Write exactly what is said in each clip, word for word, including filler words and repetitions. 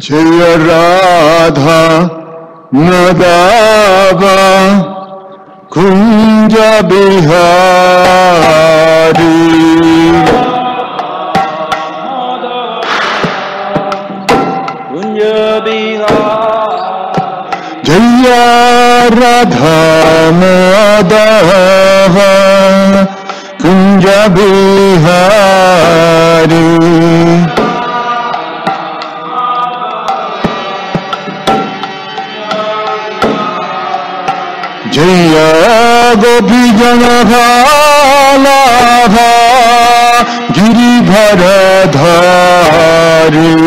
जय राधा माधव कुंज बिहारी कुंज बिहारी जय राधा माधव कुंज बिहारी जय गोपी जन भालाभा गिरिधर धारी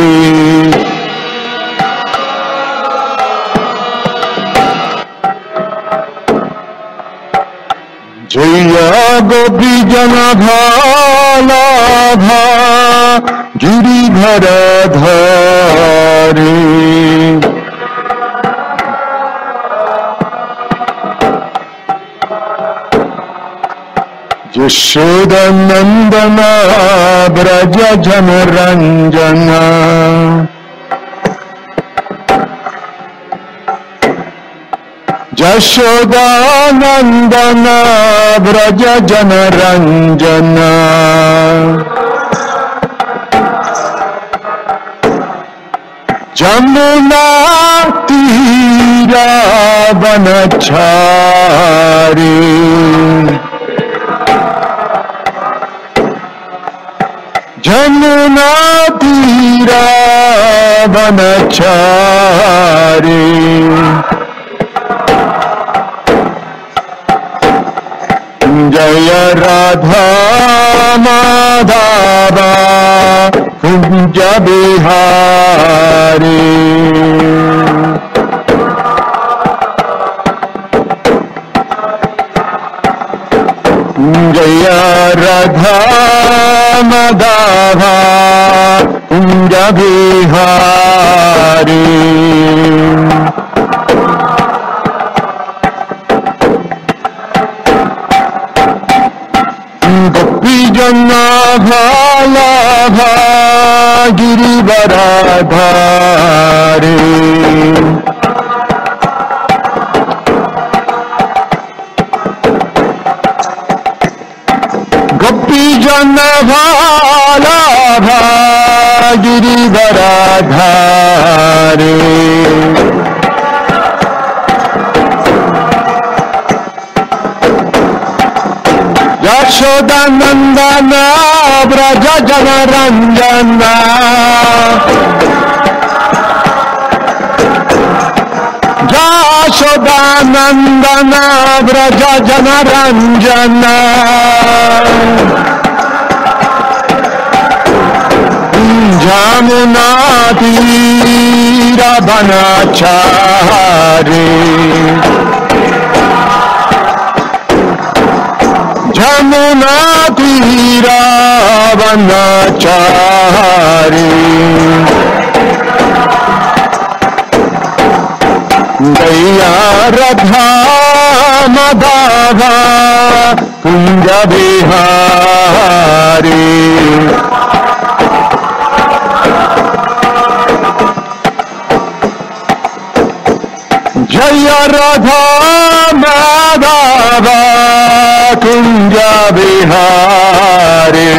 जय गोपी जन भालाभा गिरिधर धारी यशोदानंदना ब्रज जन रंजना यशोदानंदना ब्रज जन रंजना जमुना तीरा बनचारी जमुना तीरा बनचारी जय राधा माधव कुंज बिहारी जय राधा माधव कुंज बिहारी गोपी जन भालाभा गिरिवर धारी गोपी जन भालाभा गिरिवर धारी यशोदानंदन ब्रज जन रंजना यशोदानंदन ब्रज जन रंजना जमुना तीर बनचारी जमुना तीरा बनचारी गैया राधा माधव कुंज बिहारी जय राधा माधव कुंज बिहारी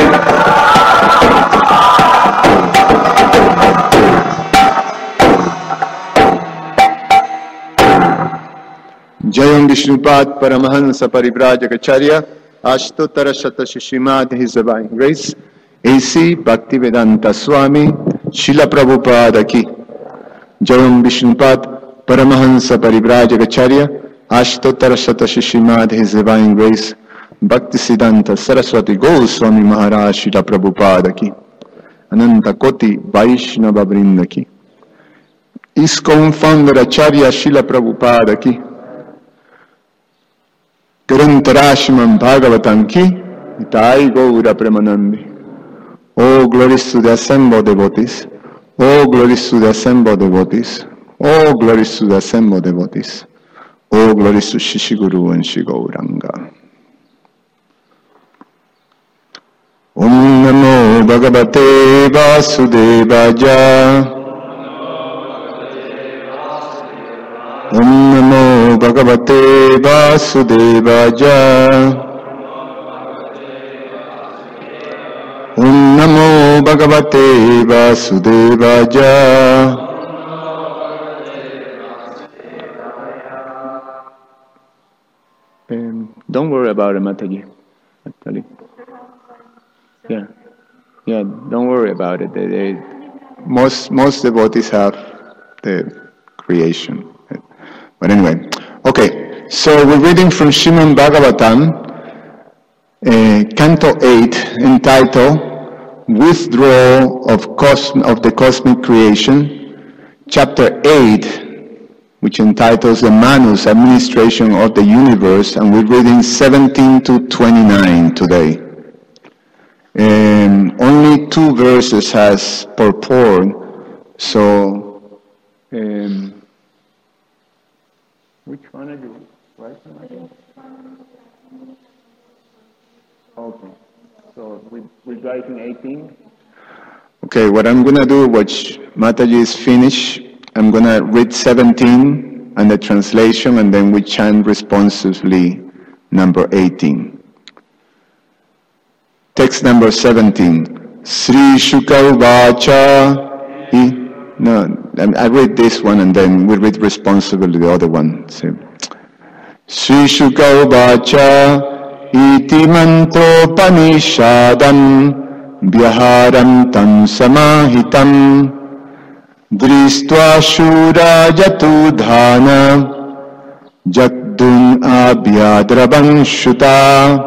जय विष्णुपाद परमहंस परिव्राजकाचार्य अष्टोत्तर शत श्रीमद his divine grace A C Bhaktivedanta Swami Shrila Prabhupada की। जय विष्णुपाद परमहंस परिव्राजकाचार्य अष्टोत्तर शत श्रीमद हिज डिवाइन ग्रेस भक्ति सिद्धांत सरस्वती गोस्वामी महाराज शिल प्रभुपाद की। अनंत कोटि वैष्णव वृंद की। इसकोन फाउंडर आचार्य शिल प्रभुपाद की। Grantharashimam Bhagavatam ki, Itai Gaura Premanandi. Oh, glories to the assembled devotees. Oh, glories to the assembled devotees. Oh, glories to the assembled devotees. Oh, glories to Shishi Guru and Shri Gauranga. Om Namo Bhagavate Vasudevaya. Om Namo Bhagavate Vasudevaya. Om Namo Bhagavate Vasudevaya. Um, don't worry about it, Mataji. Actually. Yeah. Yeah, don't worry about it. They, they, most most devotees have the creation. But anyway, okay. So we're reading from Srimad Bhagavatam, uh, Canto eight, entitled Withdrawal of, Cosm- of the Cosmic Creation, Chapter eight, which entitles the Manus, Administration of the Universe, and we're reading seventeen to twenty-nine today. Um, only two verses has purport, so um, which one are you writing? Okay, so we, we're writing eighteen? Okay, what I'm going to do, once Mataji is finished, I'm going to read seventeen and the translation, and then we chant responsively number eighteen. Text number seventeen. Sri Shuka Vacha. No, I read this one and then we read responsibly the other one. So, Sri Shuka Vacha iti mantropanishadam vyaharam tam samahitam dristva shura jatudhana jagdun abhyadravan shuta.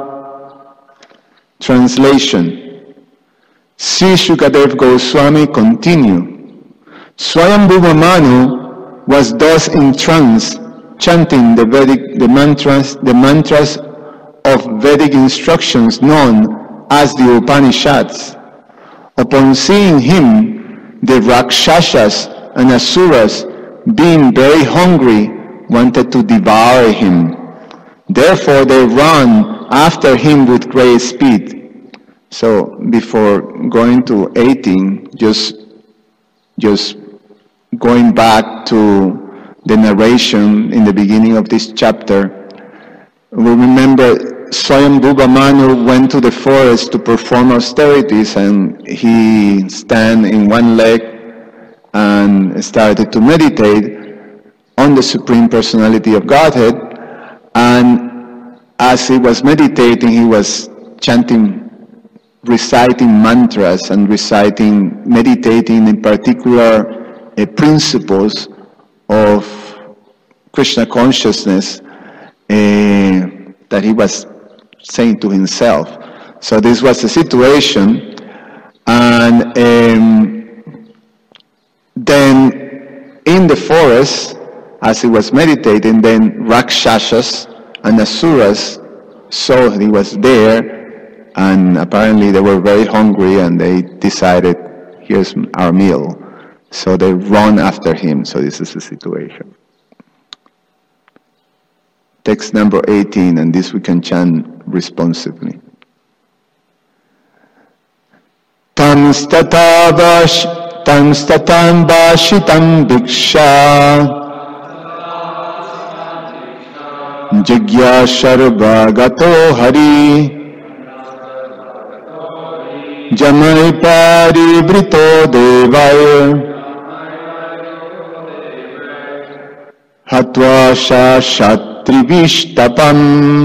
Translation. Sri Shukadev Goswami continued. Swayambhuva Manu was thus in trance, chanting the Vedic, the mantras, the mantras of Vedic instructions known as the Upanishads. Upon seeing him, the Rakshasas and Asuras, being very hungry, wanted to devour him. Therefore they ran after him with great speed. So before going to eighteen, just just going back to the narration in the beginning of this chapter, we remember Swayambhuva Manu went to the forest to perform austerities, and he stand in one leg and started to meditate on the Supreme Personality of Godhead. And as he was meditating, he was chanting, reciting mantras and reciting, meditating in particular uh, principles of Krishna consciousness uh, that he was saying to himself. So this was the situation. And um, then in the forest, as he was meditating, then Rakshasas and Asuras saw he was there, and apparently they were very hungry, and they decided, here's our meal. So they run after him. So this is the situation. Text number eighteen, and this we can chant responsively. Tam statavash, tam statam vashitam diksha. Jagya Sharvagato Hari Jamai Parivrito Devaya Hatva Shashatrivishtapam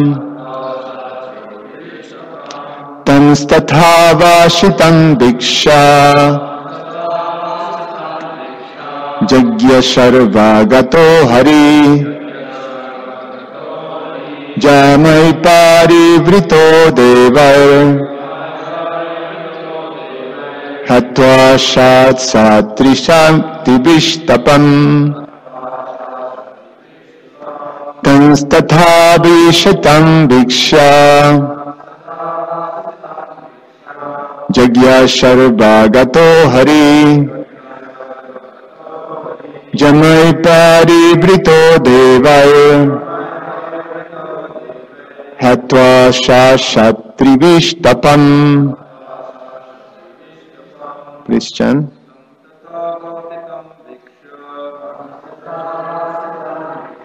Tam Stathavashitam Diksha Jagya Sharvagato Hari Jamai Parivrito Devar Hatva Shat Satrisham Tibishtapam Tanstathabhishatam Viksha Jagya Sharvagato Hari Jamai Parivrito Devar Hatva Shashatrivishtapam. Please chant.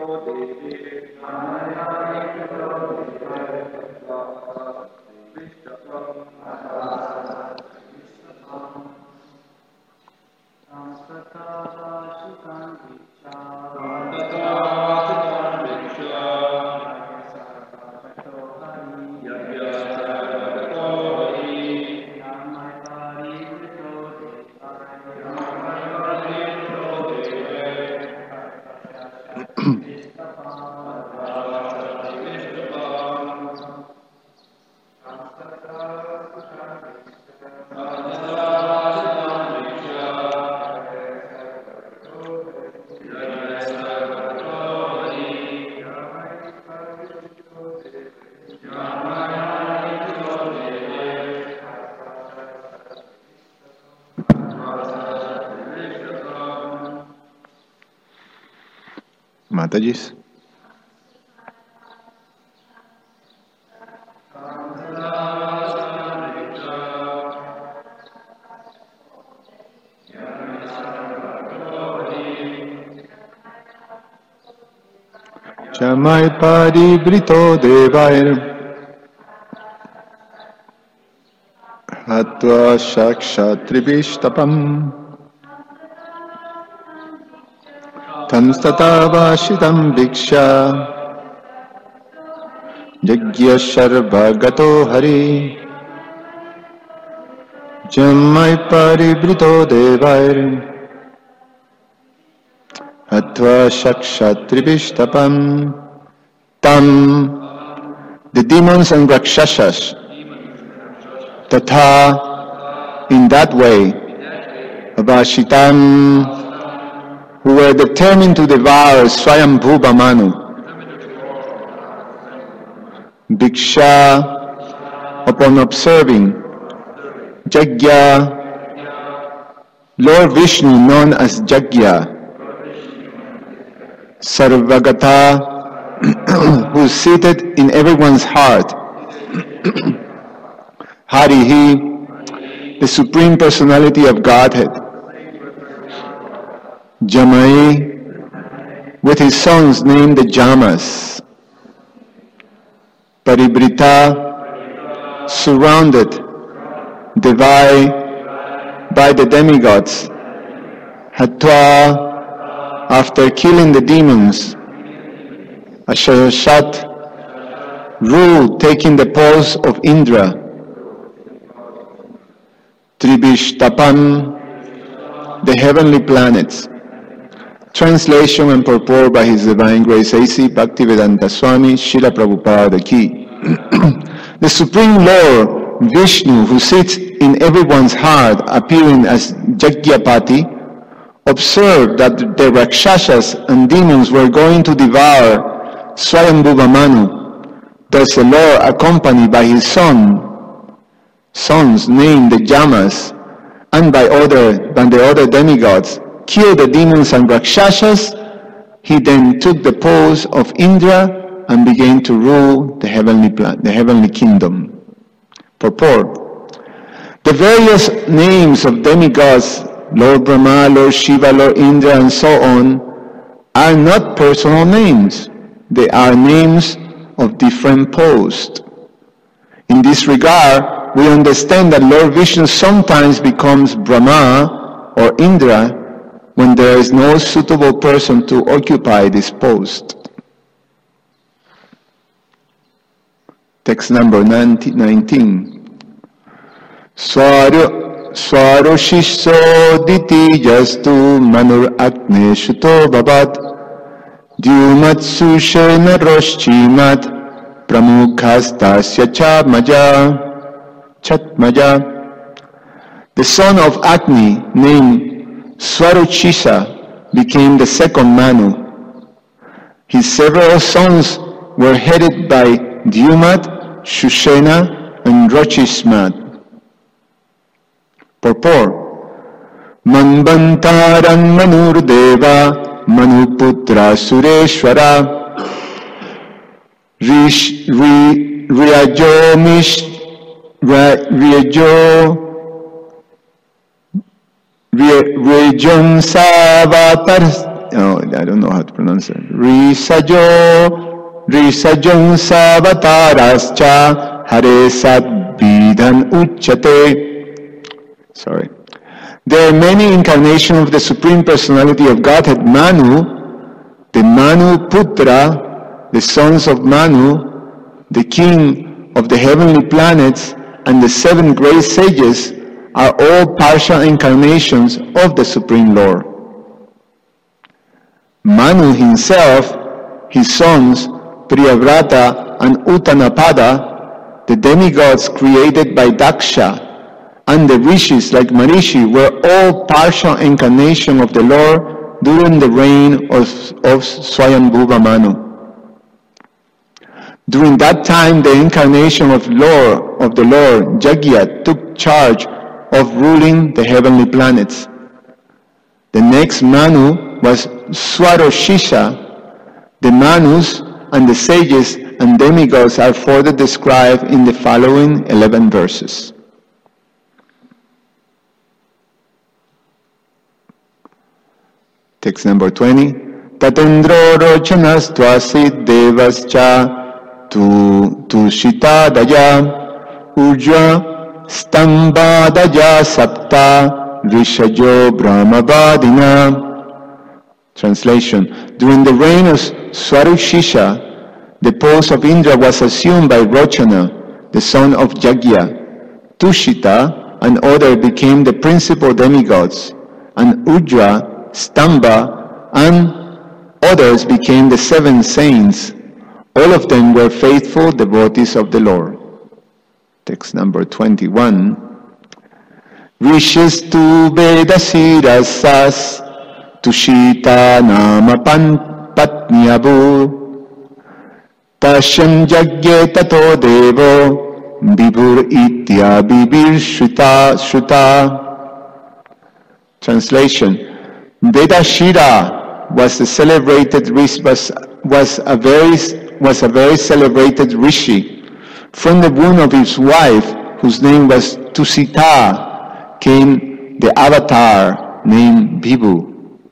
Matajis. Chamai paribrito devair Hatva shakshatribhishtapam Tamstatavashitam Diksha Yagya Sharvagato Hari Jamai Paribrito Devair Hatva Shakshatribhishtapam Tam, the demons and Rakshasas, Tatha, in that way, Avashitam, who were determined to devour Swayambhuva Manu. Diksha, upon observing Jagya, Lord Vishnu known as Jagya, Sarvagata, who is seated in everyone's heart, Harihi, the Supreme Personality of Godhead, Jamai, with his sons named the Jamas, Paribrita, surrounded, divided by the demigods, Hatva, after killing the demons, Ashashat, ruled, taking the pose of Indra, Tribhishtapam, the heavenly planets. Translation and purport by His Divine Grace A C Bhaktivedanta Swami Srila Prabhupada Ki. The Supreme Lord Vishnu, who sits in everyone's heart, appearing as Jagyapati, observed that the Rakshasas and demons were going to devour Swayambhuva Manu. Thus the Lord, accompanied by his son, sons named the Jamas, and by other by the other demigods, killed the demons and Rakshasas. He then took the pose of Indra and began to rule the heavenly plan, the heavenly kingdom. Purport: the various names of demigods, Lord Brahma, Lord Shiva, Lord Indra, and so on, are not personal names. They are names of different posts. In this regard, we understand that Lord Vishnu sometimes becomes Brahma or Indra when there is no suitable person to occupy this post. Text number nineteen. Swaroshiso diti jastu manur akne shuto babat dyumatsu shena roshchimat pramukhastasya chatmaja chatmaja. The son of Agni, named Swaruchisa, became the second Manu. His several sons were headed by Dyumat, Shushena, and Rochishmat. Purport: Manbantaran Manurdeva Manuputra Sureshwara Rish Ri Riajo Mish Riajo Riajon Savatar oh, I don't know how to pronounce it. Risajo, Risajong Savatarascha Hare Sadvidhan Uchate. Sorry. There are many incarnations of the Supreme Personality of Godhead, Manu, the Manu Putra, the sons of Manu, the king of the heavenly planets, and the seven great sages are all partial incarnations of the Supreme Lord. Manu himself, his sons, Priyavrata and Uttanapada, the demigods created by Daksha, and the rishis like Marishi were all partial incarnation of the Lord during the reign of, of Swayambhuva Manu. During that time, the incarnation of Lord of the Lord, Jagya, took charge of ruling the heavenly planets. The next Manu was Swaroshisha. The Manus and the sages and demigods are further described in the following eleven verses. Text number twenty. Tatendro rochanas tvasit devascha tu tushita daya ujva stamba daya sapta rishajo brahmavadina. Translation. During the reign of Swarushisha, the post of Indra was assumed by Rochana, the son of Jagya. Tushita and others became the principal demigods, and Ujva, Stamba, and others became the seven saints. All of them were faithful devotees of the Lord. Text number twenty-one. Rishistu Vedasirasas Tushita Nama Patnyabu Tashyam Jagye Tato Devo Bibur Itya Bibir Shruta Shruta. Translation. Vedashira was the celebrated was, was a very was a very celebrated rishi. From the womb of his wife, whose name was Tusita, came the avatar named Bibhu.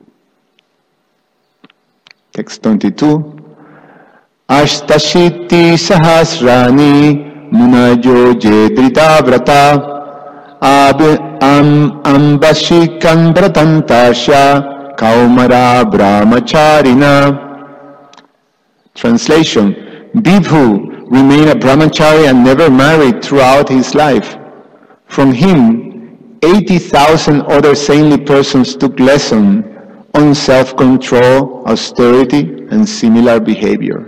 Text twenty-two. Ashtashiti sahasrani munajo jedrita vrata ambashikan vratantasya kaumara brahmacharina. Translation. Bibhu remained a brahmachari and never married throughout his life. From him, eighty thousand other saintly persons took lesson on self-control, austerity, and similar behavior.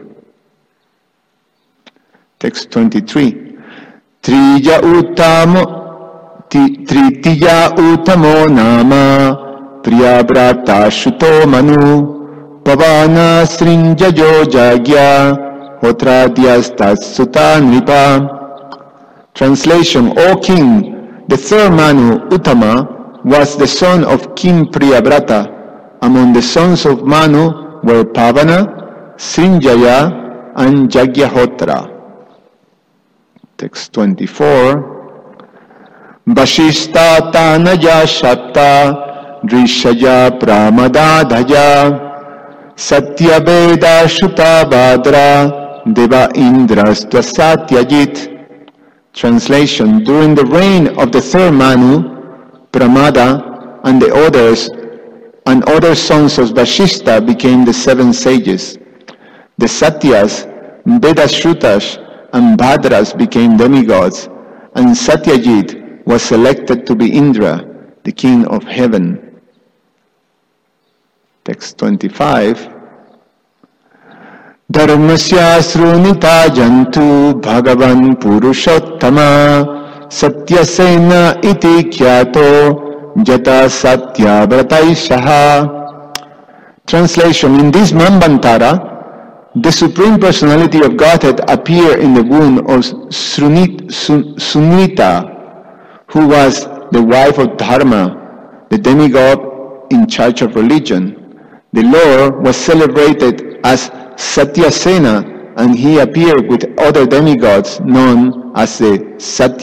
Text twenty-three. Trija utamo, Tritiya utamo nama Priyavrata shuto manu Pavana srinjajo jagya Hotradyastassuta nripa. Translation. O king, the third Manu, Uttama, was the son of King Priyavrata. Among the sons of Manu were Pavana, Srinjaya, and Jagyahotra. Text twenty-four. Vashishta tanaya shapta drishaya pramadadhaya satya veda shuta badra deva indrastva satyajit. Translation. During the reign of the third Manu, Pramada and the others and other sons of Vashishta became the seven sages. The Satyas, Vedashrutas, and Bhadras became demigods, and Satyajit was selected to be Indra, the king of heaven. Text twenty-five. Dharmasya srunita jantu bhagavan purushottama satyasena iti kyato jata satyavrataisaha. Translation. In this Manvantara, the Supreme Personality of Godhead appeared in the womb of Srunit, Sun, Sunita, who was the wife of Dharma, the demigod in charge of religion. The Lord was celebrated as Satyasena, and he appeared with other demigods known as the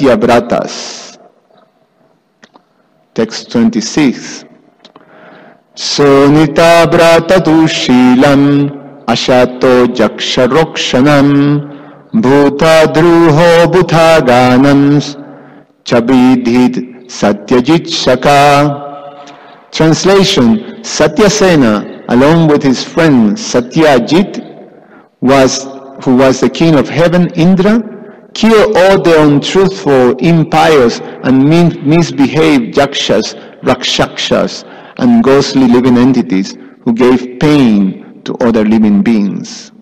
Satyavratas. Text twenty-six. Sonita bratatu shilam ashato jaksharokshanam bhuta druho bhutha ganams chabidhid satyajit shaka. Translation: Satyasena, along with his friend Satyajit, was who was the king of heaven, Indra, killed all the untruthful, impious, and misbehaved yakshas, rakshakshas, and ghostly living entities who gave pain to other living beings.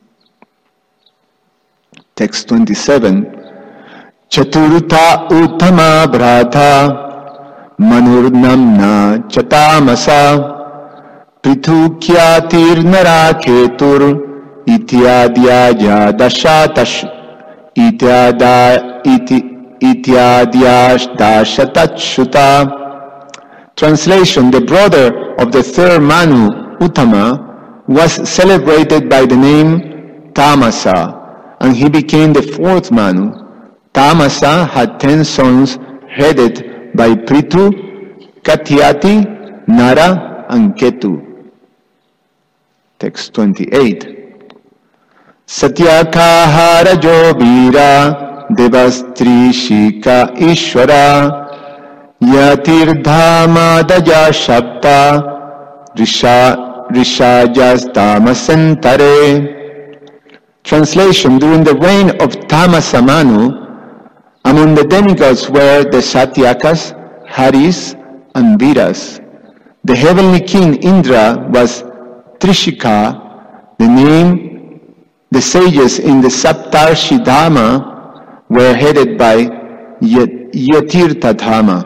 Text twenty-seven. Chaturta uttama bhrata manurnamna chatamasa prithukyatir naraketur ityadya dashatash ityada iti ityadyash dashatachuta. Translation: the brother of the third Manu, Uttama, was celebrated by the name Tamasa, and he became the fourth Manu. Tamasa had ten sons headed by Prithu, Katyati, Nara, and Ketu. Text twenty-eight. Satyakahara Jobira Devastri Shika Ishwara Yatirdhama Daja Shabta Risha Rishajas Tamasantare. Translation: during the reign of Tamasa Manu, among the demigods were the Satyakas, Haris, and Viras. The heavenly king Indra was Trishika. The name, the sages in the Saptarshi Dharma were headed by Yatirtha Dharma.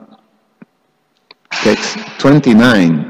Text twenty-nine.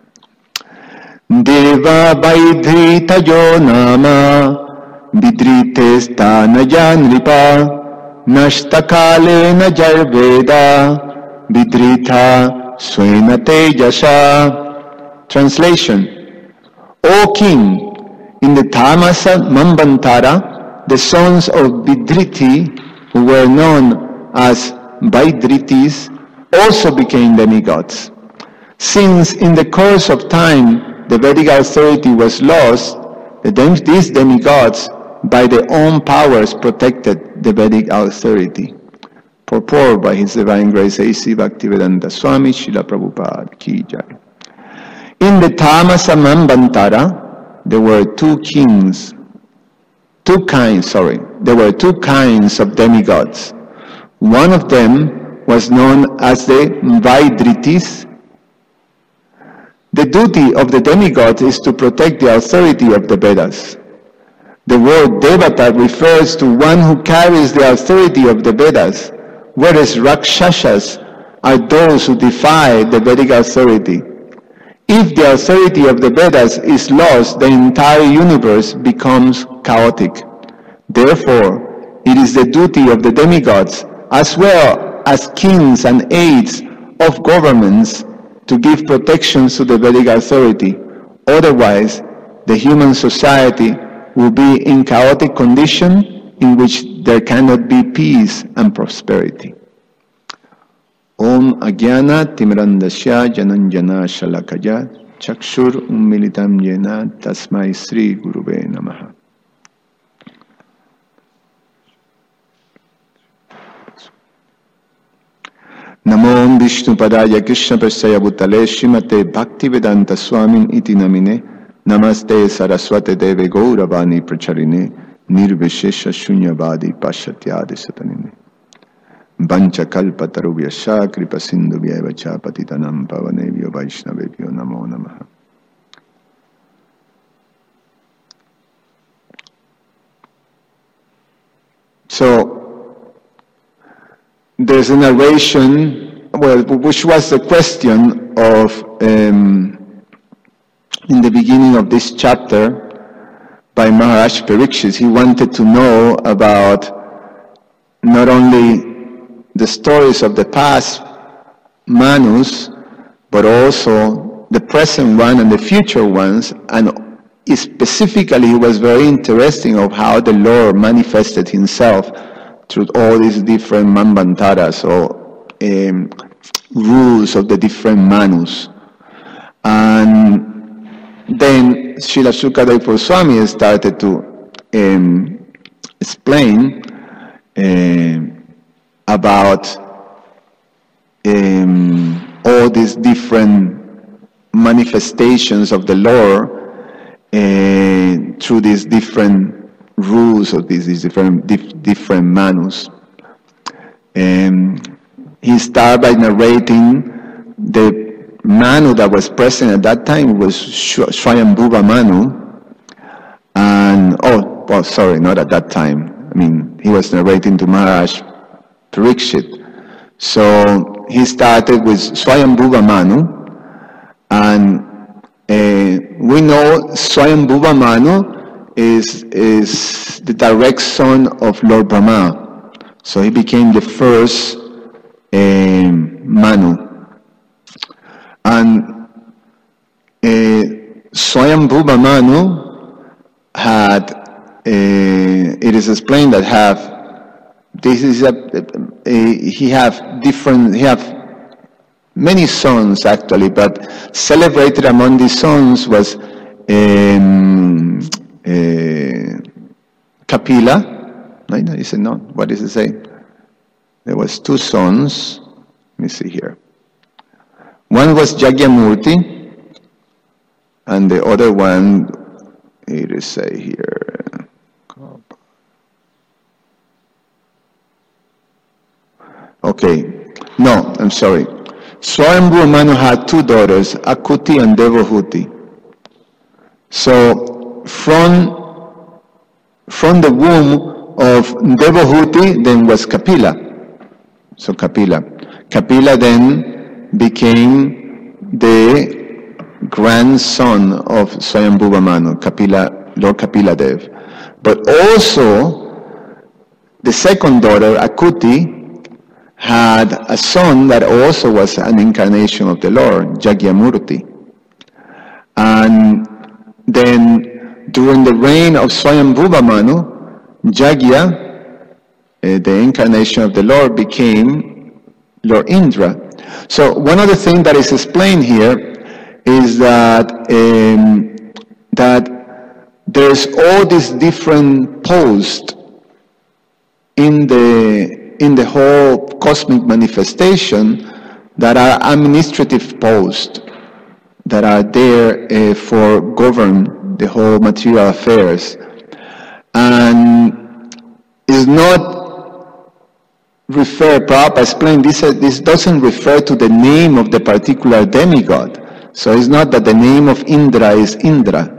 Deva Vaidhrita Jo Nama Vidrites Tanaja Nripa Nashtakale Najarveda Vidrita Swena Tejasa. Translation: O king, in the Tamasa Manvantara, the sons of Vidriti, who were known as Vaidritis, also became demigods. Since in the course of time the Vedic authority was lost, the dem- these demigods by their own powers protected the Vedic authority. Purport by His Divine Grace A C Bhaktivedanta Swami Srila Prabhupada Ki Jai. In the Tamasa Manvantara, there were two kings, two kinds, sorry, there were two kinds of demigods. One of them was known as the Vaidritis. The duty of the demigod is to protect the authority of the Vedas. The word Devata refers to one who carries the authority of the Vedas, whereas Rakshasas are those who defy the Vedic authority. If the authority of the Vedas is lost, the entire universe becomes chaotic. Therefore, it is the duty of the demigods, as well as kings and aides of governments, to give protections to the Vedic authority. Otherwise, the human society will be in chaotic condition in which there cannot be peace and prosperity. Om Ajnana Timirandasya Jananjana Shalakaya Chakshur Ummilitam Yena Tasmai Sri Guruve Namaha. Namo Vishnu Padaya Krishna Prasaya Bhutale Srimate Bhaktivedanta Swamin Iti Namine Namaste Saraswate Deve Gauravani Pracharine Nirvishesha Shunyavadi Pashatyadi Satanine Bancha Kalpa Tarubhyasha Kripa Sindhu Vyevacha Patitanam Pavanevyo Vaishnavevyo Namo Namaha. So, there's a narration, well, which was the question of, um, in the beginning of this chapter, by Maharaj Parikshit. He wanted to know about not only the stories of the past Manus, but also the present one and the future ones, and specifically he was very interesting of how the Lord manifested himself through all these different Manvantaras, or um, rules of the different Manus. And then Srila Sukadeva Goswami started to um, explain uh, about um, all these different manifestations of the Lord uh, through these different rules of these, these different dif different manus. Um, he started by narrating the Manu that was present at that time was Swayambhuva Manu, and oh, well, sorry, not at that time. I mean, he was narrating to Maharaj Parikshit. So he started with Swayambhuva Manu, and uh, we know Swayambhuva Manu is is the direct son of Lord Brahma. So he became the first um, Manu. And uh, Swayambhuva Manu had, uh, it is explained that have, this is a, a, he have different, he have many sons actually, but celebrated among these sons was um, uh, Kapila. No, no, he said no, what does it say? There was two sons, let me see here. One was Jagyamurti, and the other one, it is say here, okay, no, I'm sorry. Swayambhuva Manu had two daughters, Akuti and Devahuti. So from, from the womb of Devahuti, then was Kapila. So Kapila. Kapila then became the grandson of Swayambhuva Manu, Kapila, Lord Kapila Dev. But also, the second daughter, Akuti, had a son that also was an incarnation of the Lord, Jagyamurti. And then, during the reign of Swayambhuva Manu, Jagya, uh, the incarnation of the Lord, became Lord Indra. So one of the things that is explained here is that um, that there's all these different posts in the in the whole cosmic manifestation that are administrative posts that are there uh, for govern the whole material affairs, and is not refer, Prabhupada explained, this, this doesn't refer to the name of the particular demigod. So it's not that the name of Indra is Indra.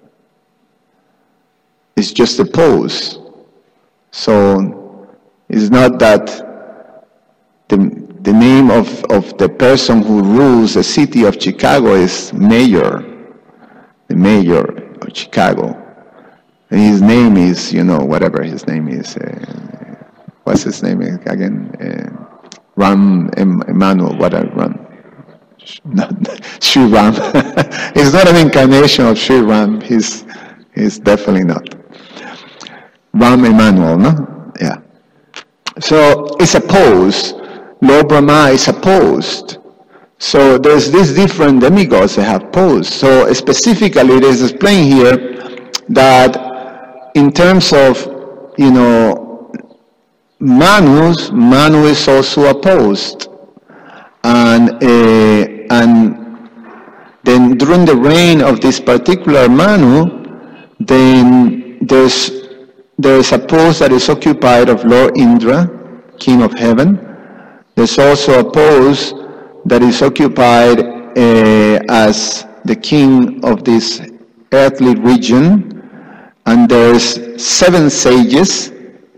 It's just a pose. So it's not that the, the name of, of the person who rules the city of Chicago is Mayor, the Mayor of Chicago. And his name is, you know, whatever his name is. Uh, What's his name again? Uh, Ram Emmanuel, what a Ram? Sri Ram. He's not an incarnation of Sri Ram. He's, he's definitely not. Ram Emmanuel, no? Yeah. So it's a pose. Lord Brahma is a post. So there's these different demigods that have posed. So specifically it is explained here that in terms of, you know, Manus, Manu is also opposed, and uh, and then during the reign of this particular Manu, then there's there's a post that is occupied of Lord Indra, King of Heaven. There's also a post that is occupied uh, as the king of this earthly region, and there's seven sages.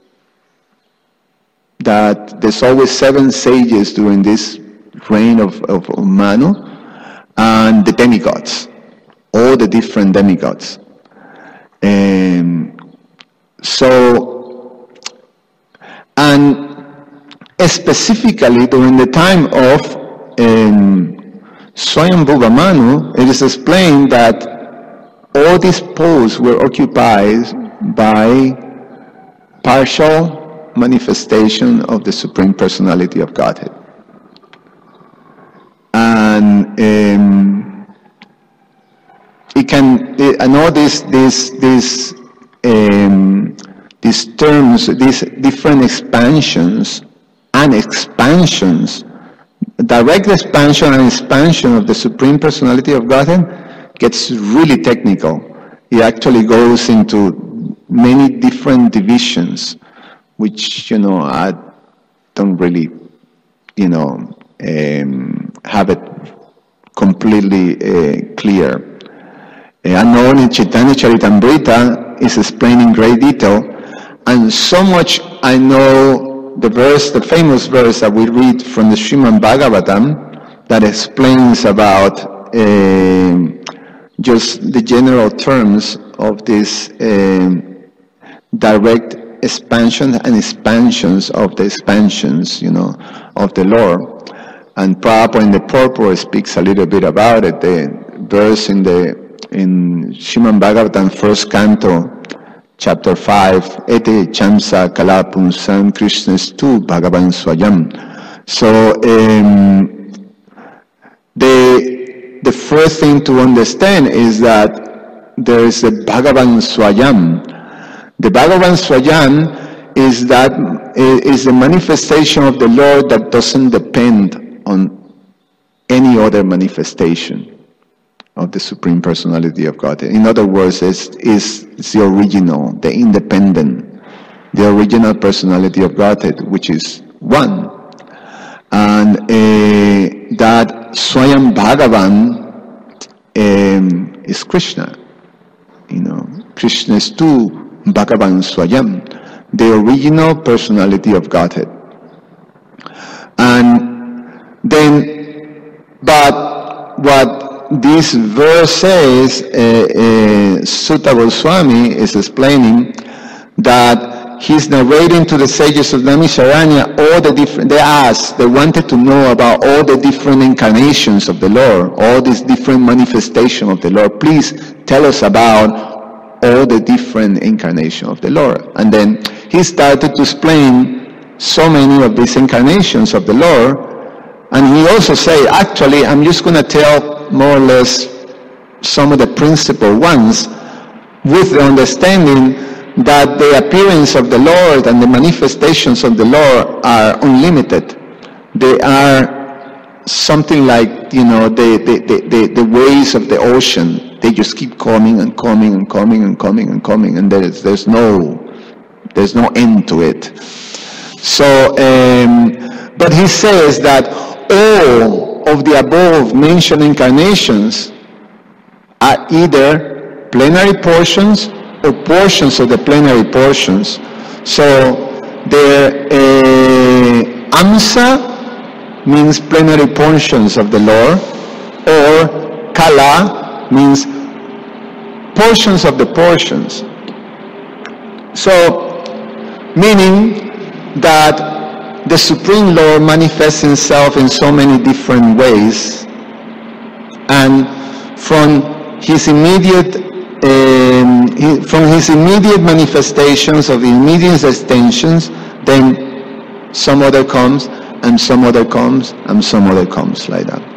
That there's always seven sages during this reign of, of, of Manu, and the demigods, all the different demigods. Um, so, and specifically during the time of um, Swayambhuva Manu, it is explained that all these posts were occupied by partial manifestation of the Supreme Personality of Godhead. And um, and all these these these um, these terms, these different expansions and expansions, direct expansion and expansion of the Supreme Personality of Godhead gets really technical. It actually goes into many different divisions, which, you know, I don't really, you know, um, have it completely uh, clear. Uh, I know in Chaitanya Charitamrita is explained in great detail, and so much I know the verse, the famous verse that we read from the Srimad Bhagavatam that explains about uh, just the general terms of this uh, direct expansion and expansions of the expansions, you know, of the Lord. And Prabhupada in the purport speaks a little bit about it. The verse in the in Srimad Bhagavatam first canto, chapter five, Ete Chamsa Kalapunsam Krishnastu Bhagavan Swayam. So um, the the first thing to understand is that there is a Bhagavan Swayam. The Bhagavan Swayam is that is a manifestation of the Lord that doesn't depend on any other manifestation of the Supreme Personality of God. In other words, it's, it's, it's the original, the independent, the original personality of Godhead, which is one. And uh, that Swayam Bhagavan um, is Krishna. You know, Krishna is tu Bhagavan Swayam, the original personality of Godhead. And then, but what this verse says, uh, uh, Sutta Goswami is explaining that he's narrating to the sages of Naimisharanya all the different, they asked, they wanted to know about all the different incarnations of the Lord, all these different manifestations of the Lord. Please tell us about all the different incarnations of the Lord. And then he started to explain so many of these incarnations of the Lord. And he also said, actually, I'm just going to tell more or less some of the principal ones with the understanding that the appearance of the Lord and the manifestations of the Lord are unlimited. They are something like, you know, the, the, the, the, the waves of the ocean. They just keep coming and coming and coming and coming and coming, and there's, there's no there's no end to it. So, um, but he says that all of the above mentioned incarnations are either plenary portions or portions of the plenary portions. So the uh, Amsa means plenary portions of the Lord, or Kala means portions of the portions. So, meaning that the Supreme Lord manifests himself in so many different ways, and from his immediate um, he, from his immediate manifestations of the immediate extensions, then some other comes, and some other comes, and some other comes, like that.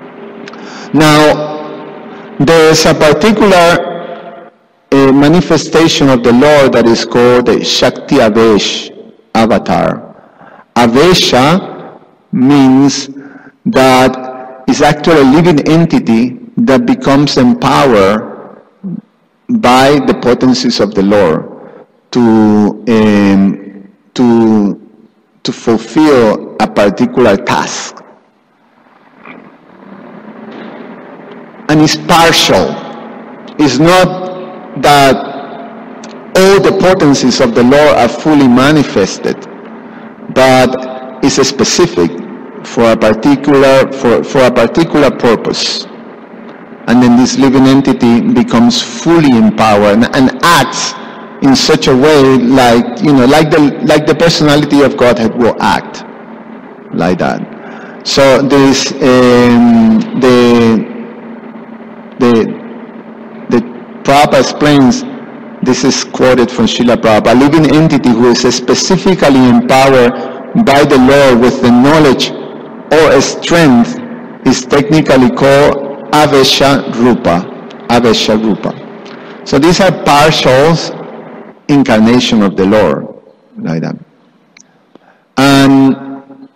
Now, there is a particular uh, manifestation of the Lord that is called the Shakti Avesh avatar. Avesha means that it's actually a living entity that becomes empowered by the potencies of the Lord to um, to to fulfill a particular task. And it's partial. It's not that all the potencies of the Lord are fully manifested, but it's a specific for a particular for, for a particular purpose. And then this living entity becomes fully empowered and, and acts in such a way like, you know, like the like the personality of Godhead will act, like that. So this um, the the the Prabhupada explains, this is quoted from Srila Prabhupada, a living entity who is specifically empowered by the Lord with the knowledge or a strength is technically called Avesha Rupa. Avesha Rupa. So these are partial incarnation of the Lord, like that. And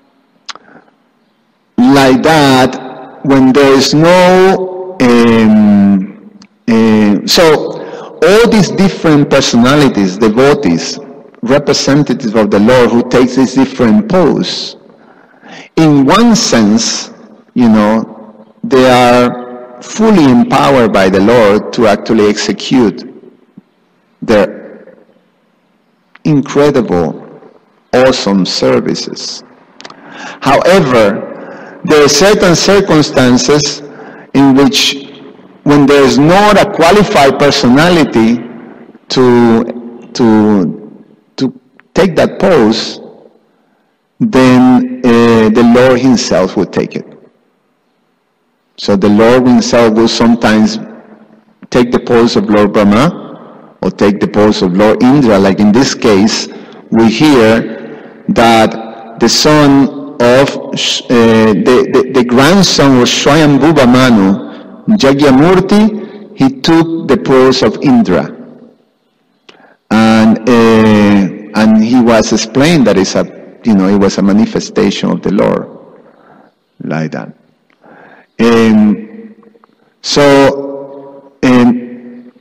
like that, when there is no, um, uh, so all these different personalities, devotees, representatives of the Lord who takes these different poses, in one sense, you know, they are fully empowered by the Lord to actually execute their incredible, awesome services. However, there are certain circumstances in which, when there is not a qualified personality to to to take that pose, then uh, the Lord himself will take it. So the Lord himself will sometimes take the pose of Lord Brahma, or take the pose of Lord Indra. Like in this case, we hear that the son of, uh, the, the, the grandson of Swayambhuva Manu, Jagyamurti, he took the pose of Indra. And, uh, and he was explained that it's a, you know, it was a manifestation of the Lord, like that. And so, and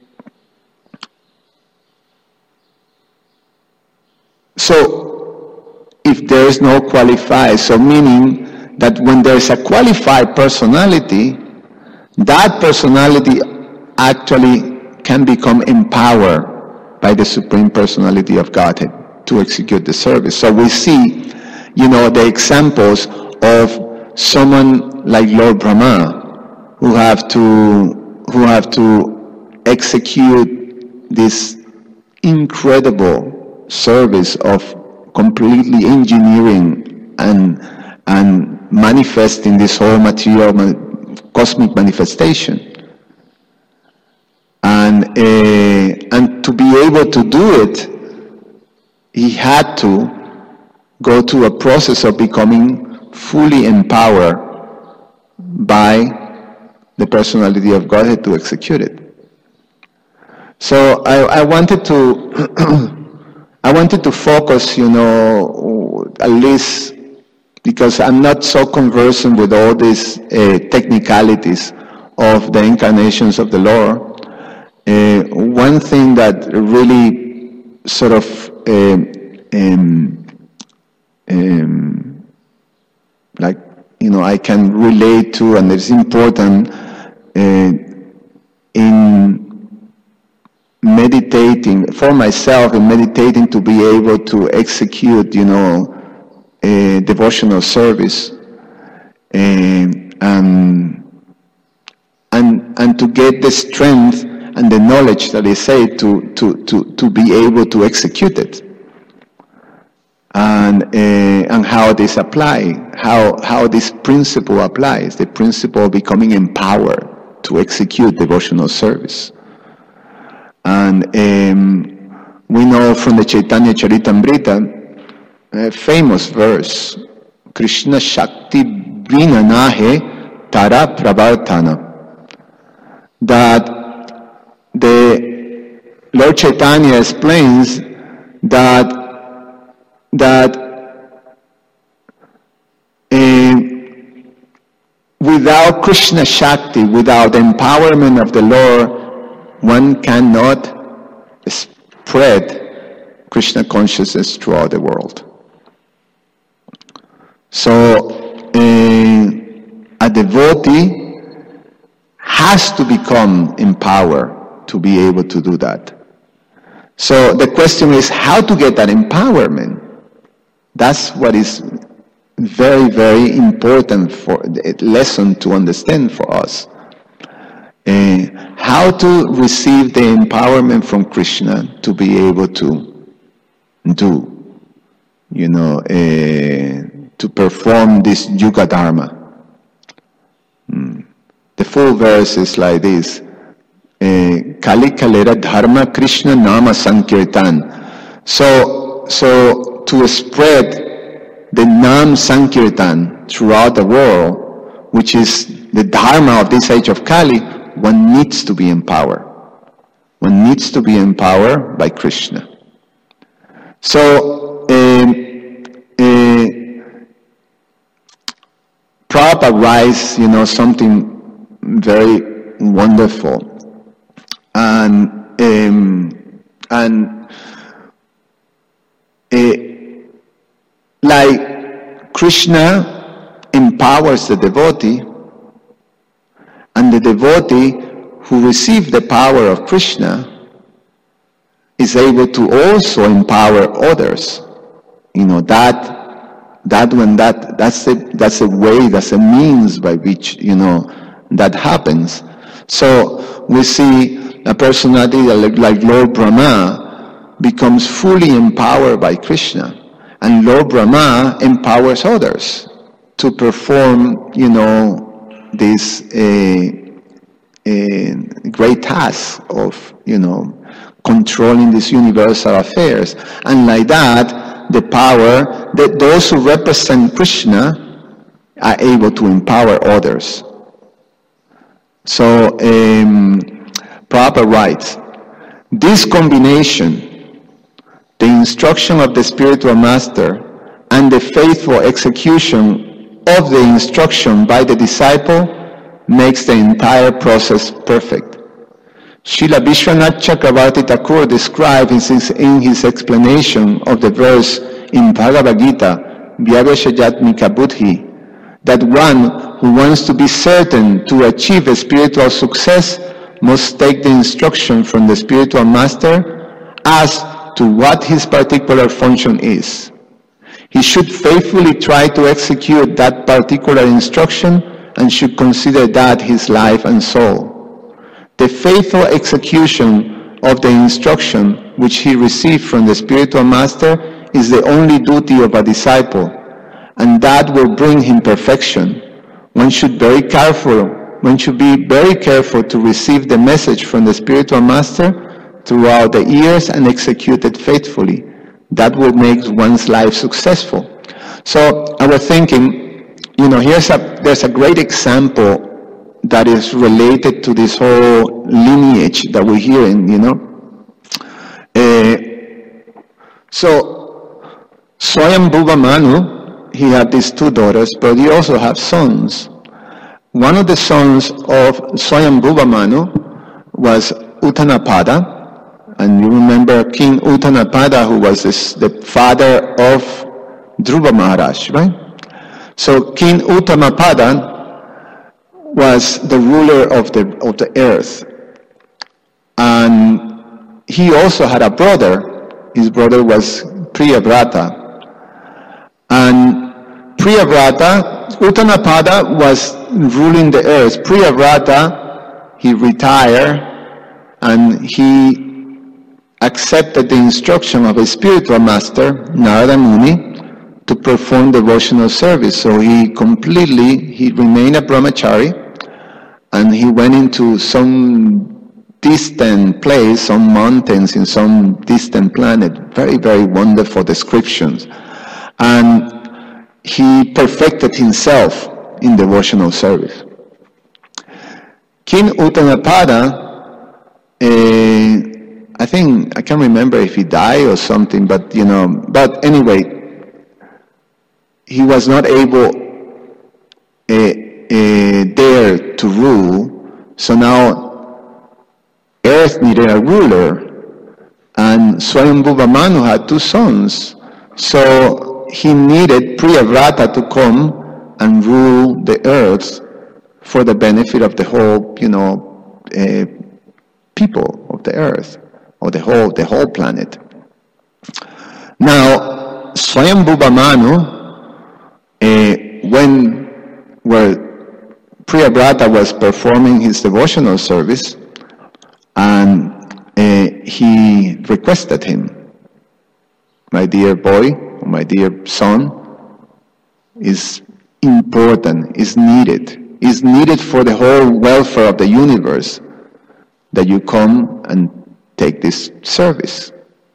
so if there is no qualified, so meaning that when there is a qualified personality, that personality actually can become empowered by the Supreme Personality of Godhead to execute the service. So we see, you know, the examples of someone like Lord Brahma, who have to who have to execute this incredible service of completely engineering and and manifesting this whole material cosmic manifestation, and uh, and to be able to do it, he had to go through a process of becoming fully empowered by the personality of Godhead to execute it. So I, I wanted to I wanted to focus, you know, at least because I'm not so conversant with all these uh, technicalities of the incarnations of the Lord. Uh, one thing that really sort of uh, um, um, like, you know, I can relate to, and it's important uh, in meditating for myself, and meditating to be able to execute, you know, a devotional service, and and and, and to get the strength and the knowledge that they say to to to to be able to execute it, and uh, and how this apply, how how this principle applies, the principle of becoming empowered to execute devotional service. And um, we know from the Chaitanya Charitamrita, a famous verse, Krishna Shakti Bina Nahe Tara Pravartana, that the Lord Chaitanya explains that that uh, without Krishna Shakti, without the empowerment of the Lord, one cannot spread Krishna consciousness throughout the world. So uh, a devotee has to become empowered to be able to do that. So the question is how to get that empowerment. That's what is very, very important for the lesson to understand for us. Uh, how to receive the empowerment from Krishna to be able to do, you know, uh, to perform this Yuga Dharma. Mm. The full verse is like this. Kali Kalera Dharma Krishna Nama Sankirtan. So, so to spread the Nam Sankirtan throughout the world, which is the Dharma of this age of Kali, one needs to be empowered. one needs to be empowered by Krishna. So, uh, uh, Prabhupada writes, you know, something very wonderful. And, um, and uh, like Krishna empowers the devotee, and the devotee who receives the power of Krishna is able to also empower others. You know, that that when that that's a that's a way, that's a means by which, you know, that happens. So we see a personality like, like Lord Brahma becomes fully empowered by Krishna, and Lord Brahma empowers others to perform, you know, this uh, uh, great task of, you know, controlling these universal affairs. And like that, the power, that those who represent Krishna are able to empower others. So, um, Prabhupada writes, this combination, the instruction of the spiritual master and the faithful execution of the instruction by the disciple makes the entire process perfect. Srila Vishwanath Chakravarti Thakur describes in his explanation of the verse in Bhagavad Gita, Vyavashayatmika Buddhi, that one who wants to be certain to achieve a spiritual success must take the instruction from the spiritual master as to what his particular function is. He should faithfully try to execute that particular instruction and should consider that his life and soul. The faithful execution of the instruction which he received from the spiritual master is the only duty of a disciple, and that will bring him perfection. One should very careful, one should be very careful to receive the message from the spiritual master throughout the years and execute it faithfully. That will make one's life successful. So I was thinking, you know, here's a there's a great example that is related to this whole lineage that we're hearing, you know. Uh, so Swayambhuva Manu, he had these two daughters, but he also had sons. One of the sons of Swayambhuva Manu was Uttanapada. And you remember King Uttanapada, who was this, the father of Dhruva Maharaj, right? So King Uttanapada was the ruler of the of the earth, and he also had a brother. His brother was Priyavrata, and Priyavrata, Uttanapada was ruling the earth. Priyavrata, he retired, and he accepted the instruction of his spiritual master, Narada Muni, to perform devotional service. So he completely, he remained a brahmachari, and he went into some distant place, some mountains in some distant planet. Very, very wonderful descriptions. And he perfected himself in devotional service. King Uttanapada, uh, I think, I can't remember if he died or something, but, you know, but anyway, he was not able uh, uh, there to rule, so now earth needed a ruler, and Swayambhuva Manu had two sons, so he needed Priyavrata to come and rule the earth for the benefit of the whole, you know, uh, people of the earth. Or the whole, the whole planet. Now, Swayambhuva Manu, uh, when where Priyavrata was performing his devotional service, and uh, he requested him, my dear boy, my dear son, is important, is needed, is needed for the whole welfare of the universe, that you come and take this service.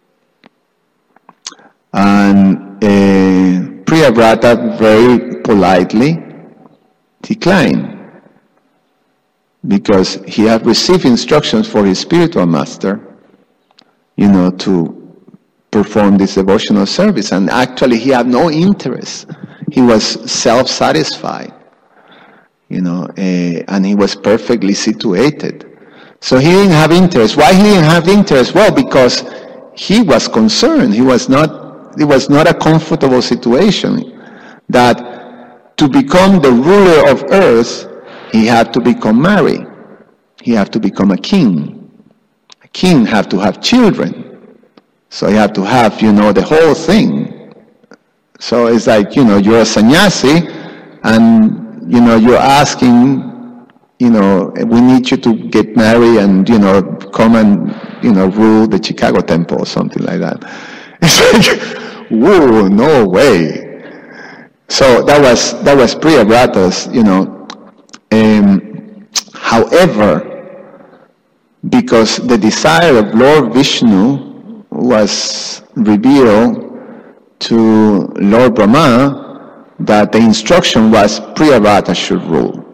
And uh, Priyavrata very politely declined. because he had received instructions for his spiritual master, you know, to perform this devotional service. And actually he had no interest. He was self-satisfied, you know, uh, and he was perfectly situated. So he didn't have interest. Why he didn't have interest? Well, because he was concerned. He was not, it was not a comfortable situation. That to become the ruler of earth, he had to become married. He had to become a king. A king had to have children. So you have to have, you know, the whole thing. So it's like, you know, you're a sannyasi, and, you know, you're asking, you know, we need you to get married and, you know, come and, you know, rule the Chicago temple or something like that. It's like, whoa, no way. So that was, that was Priyavrata's, you know. Um, however, because the desire of Lord Vishnu was revealed to Lord Brahma, that the instruction was Priyavrata should rule.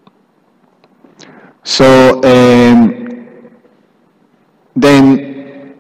So um, then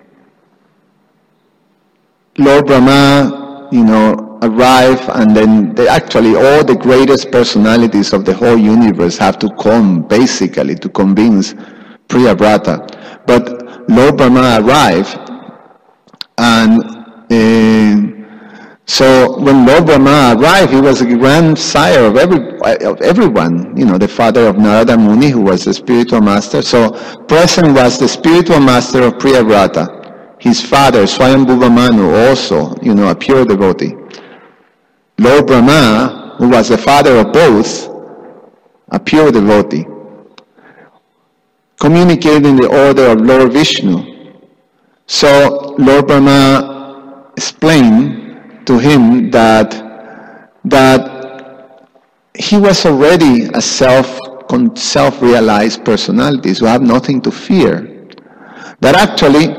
Lord Brahma, you know, arrived, and then they actually all the greatest personalities of the whole universe have to come basically to convince Priyavrata. But Lord Brahma arrived. And uh, so when Lord Brahma arrived, he was a grandsire of every of everyone. You know, the father of Narada Muni, who was the spiritual master. So present was the spiritual master of Priyavrata. His father, Swayambhuva Manu, also, you know, a pure devotee. Lord Brahma, who was the father of both, a pure devotee, communicating the order of Lord Vishnu. So Lord Brahma explained to him that that he was already a self self-realized personality, so have nothing to fear. That actually,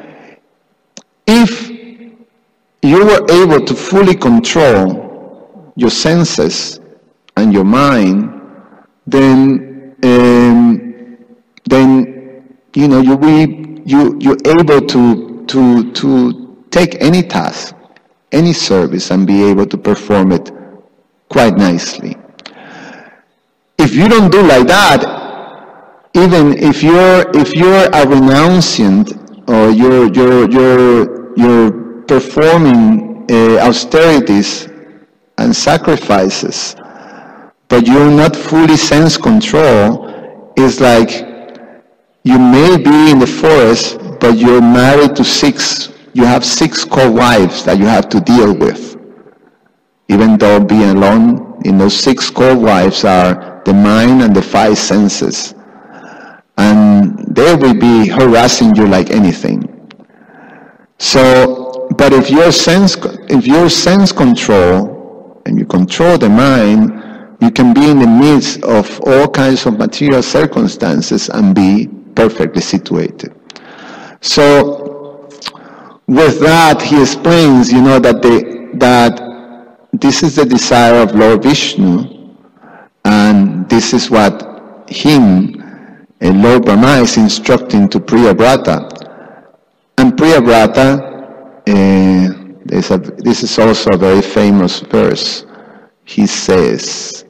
if you were able to fully control your senses and your mind, then um, then you know you will. You, you're able to, to, to take any task, any service, and be able to perform it quite nicely. If you don't do like that, even if you're, if you're a renunciant, or you're, you're, you're, you're performing uh, austerities and sacrifices, but you're not fully sense control, it's like, you may be in the forest, but you're married to six, you have six co-wives that you have to deal with. Even though being alone, in those six co-wives are the mind and the five senses. And they will be harassing you like anything. So, but if your sense, if your sense control, and you control the mind, you can be in the midst of all kinds of material circumstances and be perfectly situated. So with that, he explains, you know, that the that this is the desire of Lord Vishnu, and this is what him and Lord Brahma is instructing to Priyavrata. And Priyavrata, uh, there's a, this is also a very famous verse. He says,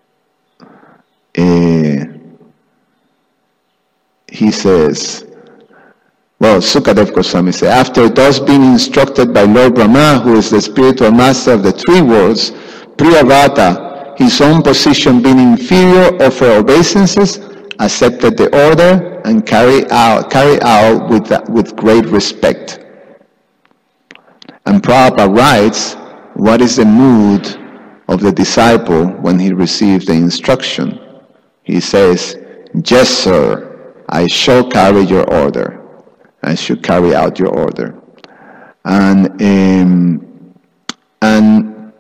uh, he says, well, Sukadev Goswami says, after thus being instructed by Lord Brahma, who is the spiritual master of the three worlds, Priyavrata, his own position being inferior, offered obeisances, accepted the order, and carried out, carried out with, with great respect. And Prabhupada writes, what is the mood of the disciple when he receives the instruction? He says, yes, sir, I shall carry your order. I should carry out your order. And um, and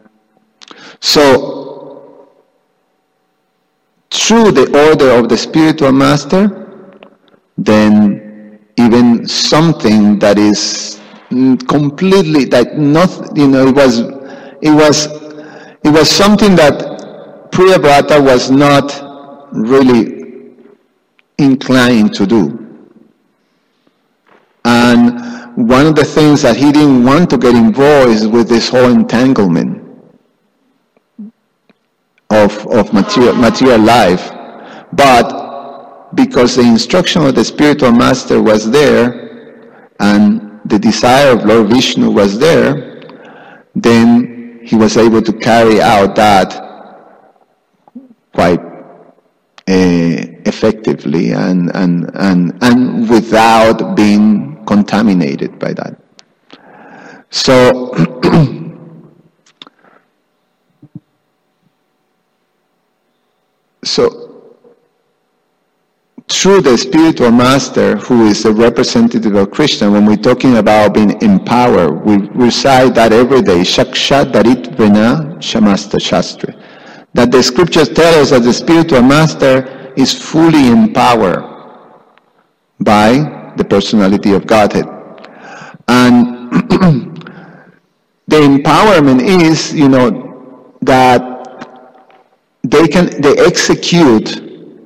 so through the order of the spiritual master, then even something that is completely, that not, you know, it was it was it was something that Priyavrata was not really inclined to do. And one of the things that he didn't want to get involved is with this whole entanglement of, of material, material life. But because the instruction of the spiritual master was there, and the desire of Lord Vishnu was there, then he was able to carry out that quite uh, effectively and, and, and, and without being contaminated by that. So, so through the spiritual master, who is the representative of Krishna, when we're talking about being empowered, we recite that every day, Shakshat Darit Vrena Shamasta Shastra. That the scriptures tell us that the spiritual master is fully empowered by the personality of Godhead. And the empowerment is, you know, that they can, they execute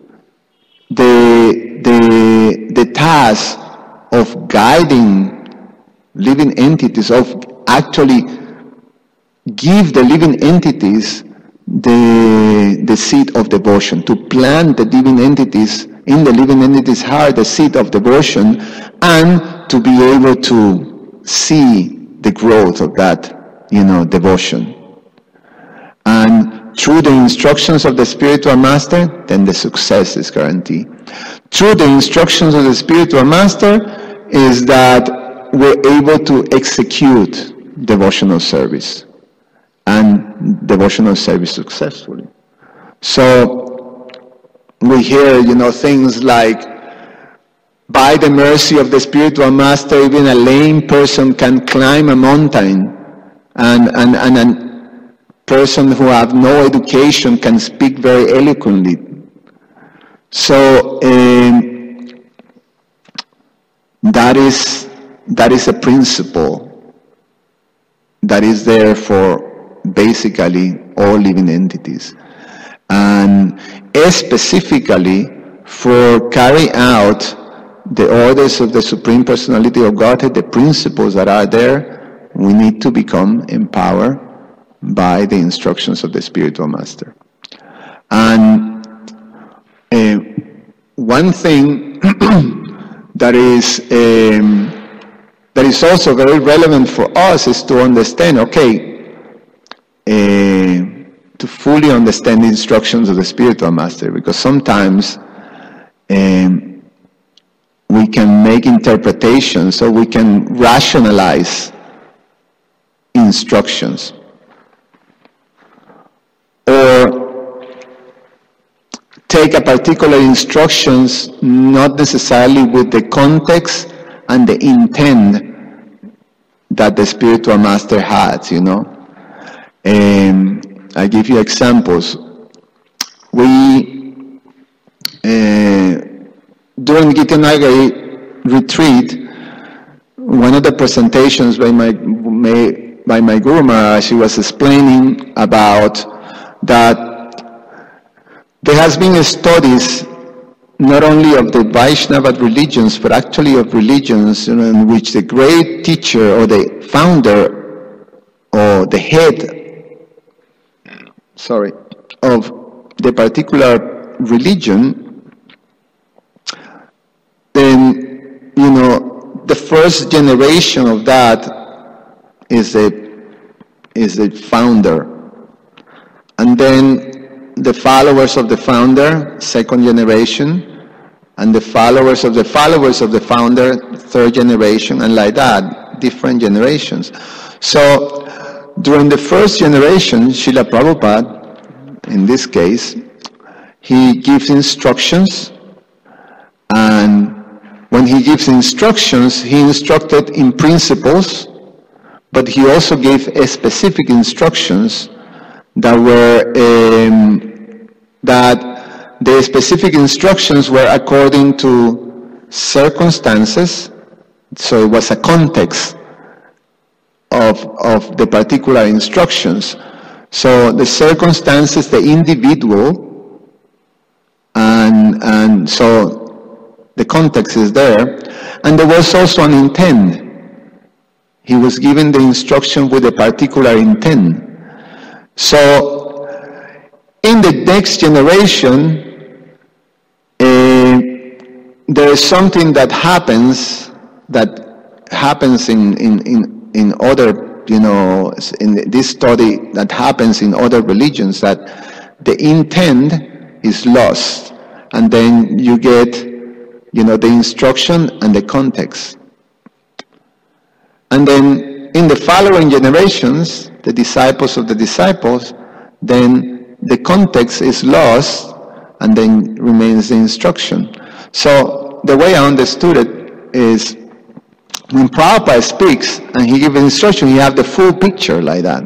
the, the, the task of guiding living entities, of actually give the living entities the, the seed of devotion, to plant the living entities, in the living entities' heart, the seed of devotion, and to be able to see the growth of that, you know, devotion. And through the instructions of the spiritual master, then the success is guaranteed. Through the instructions of the spiritual master is that we're able to execute devotional service and devotional service successfully. So we hear, you know, things like, by the mercy of the spiritual master, even a lame person can climb a mountain, and, and, and a person who have no education can speak very eloquently. So um, that is that is a principle that is there for basically all living entities, and specifically for carrying out the orders of the Supreme Personality of Godhead, the principles that are there, we need to become empowered by the instructions of the spiritual master. And uh, one thing that is um, that is also very relevant for us is to understand, okay, uh, to fully understand the instructions of the spiritual master, because sometimes um, we can make interpretations, or we can rationalize instructions, or take a particular instructions not necessarily with the context and the intent that the spiritual master has, you know. Um, I give you examples. We, uh, during Gitanagari retreat, one of the presentations by my, by my Guru Maharaj, she was explaining about that there has been studies not only of the Vaishnava religions, but actually of religions, you know, in which the great teacher or the founder or the head, sorry, of the particular religion, then, you know, the first generation of that is the, is the founder. And then the followers of the founder, second generation, and the followers of the followers of the founder, third generation, and like that, different generations. So during the first generation, Srila Prabhupada, in this case, he gives instructions, and when he gives instructions, he instructed in principles, but he also gave specific instructions that were um, that the specific instructions were according to circumstances. So it was a context of of the particular instructions. So the circumstances, the individual, and and so the context is there. And there was also an intent. He was given the instruction with a particular intent. So, in the next generation, uh, there is something that happens, that happens in, in, in, in other, you know, in this study that happens in other religions, that the intent is lost. And then you get, you know, the instruction and the context. And then in the following generations, the disciples of the disciples, then the context is lost and then remains the instruction. So the way I understood it is when Prabhupada speaks and he gives instruction, you have the full picture like that.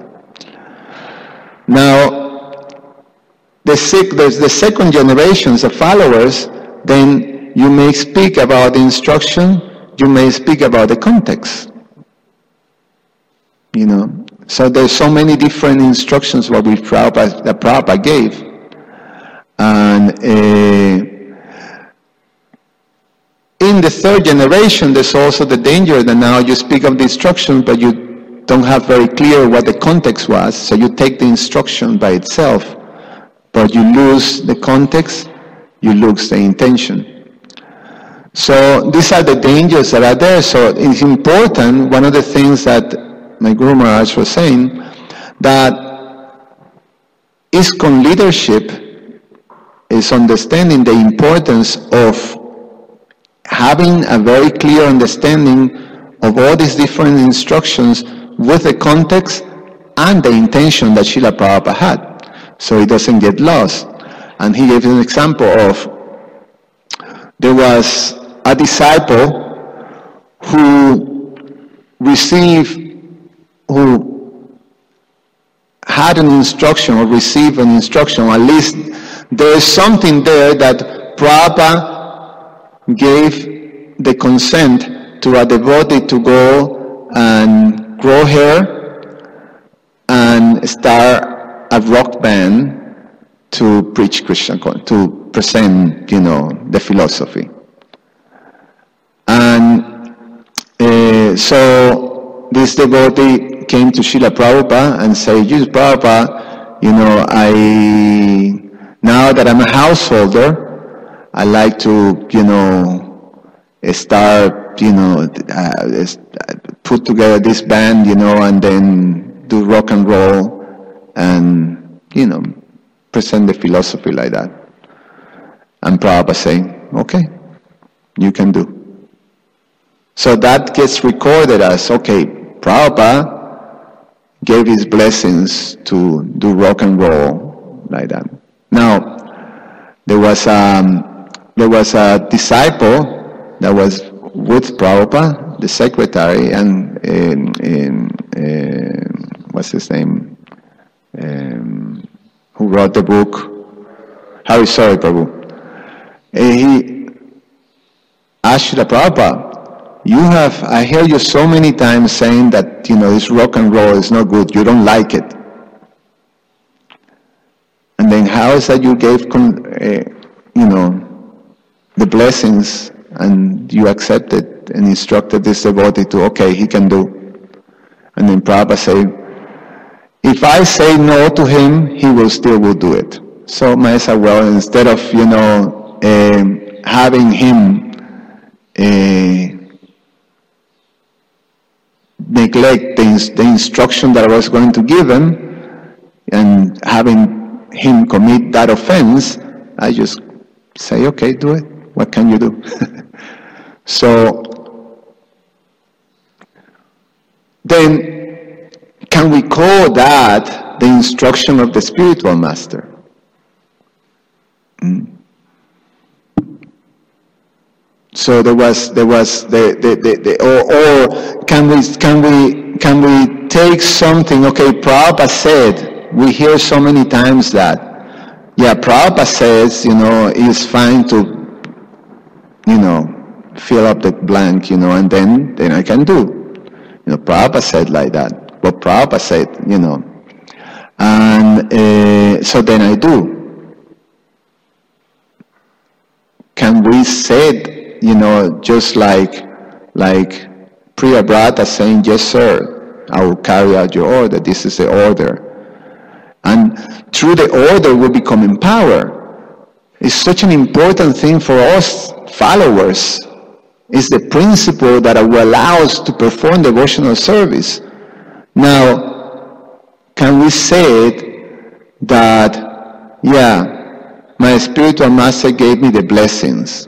Now, the, sec- the second generations of followers, then you may speak about the instruction, you may speak about the context. You know, so there's so many different instructions what we Prabhupada, that Prabhupada gave. And uh, in the third generation, there's also the danger that now you speak of the instruction, but you don't have very clear what the context was. So you take the instruction by itself, but you lose the context, you lose the intention. So these are the dangers that are there. So it's important, one of the things that my Guru Maharaj was saying, that ISKCON leadership is understanding the importance of having a very clear understanding of all these different instructions with the context and the intention that Srila Prabhupada had, so it doesn't get lost. And he gave an example of, there was a disciple who received who had an instruction or received an instruction, or at least there is something there that Prabhupada gave the consent to a devotee to go and grow hair and start a rock band to preach Krishna, to present, you know, the philosophy. And uh, so this devotee came to Srila Prabhupada and said, "Jesus Prabhupada, you know, I, now that I'm a householder, I like to, you know, start, you know, uh, put together this band, you know, and then do rock and roll and, you know, present the philosophy like that." And Prabhupada saying, "Okay, you can do." So that gets recorded as, okay, Prabhupada gave his blessings to do rock and roll like that. Now, there was um, there was a disciple that was with Prabhupada, the secretary, and in, in, in, what's his name, um, who wrote the book, Hari Sari Prabhu. And he asked Srila Prabhupada, you have, I hear you so many times saying that, you know, this rock and roll is not good, you don't like it. And then how is that you gave, uh, you know, the blessings and you accepted and instructed this devotee to, okay, he can do. And then Prabhupada said, if I say no to him, he will still will do it. So might as well, instead of, you know, uh, having him uh, neglect the, the instruction that I was going to give him and having him commit that offense, I just say, okay, do it. What can you do? So then can we call that the instruction of the spiritual master? Mm. So there was, there was the, the, the, the or, or can we, can we, can we take something, okay, Prabhupada said, we hear so many times that, yeah, Prabhupada says, you know, it's fine to, you know, fill up the blank, you know, and then, then I can do. You know, Prabhupada said like that. What Prabhupada said, you know. And uh, so then I do. Can we say you know, just like, like Priya Brata saying, yes, sir, I will carry out your order. This is the order. And through the order, we become empowered. It's such an important thing for us followers. It's the principle that will allow us to perform devotional service. Now, can we say it that, yeah, my spiritual master gave me the blessings,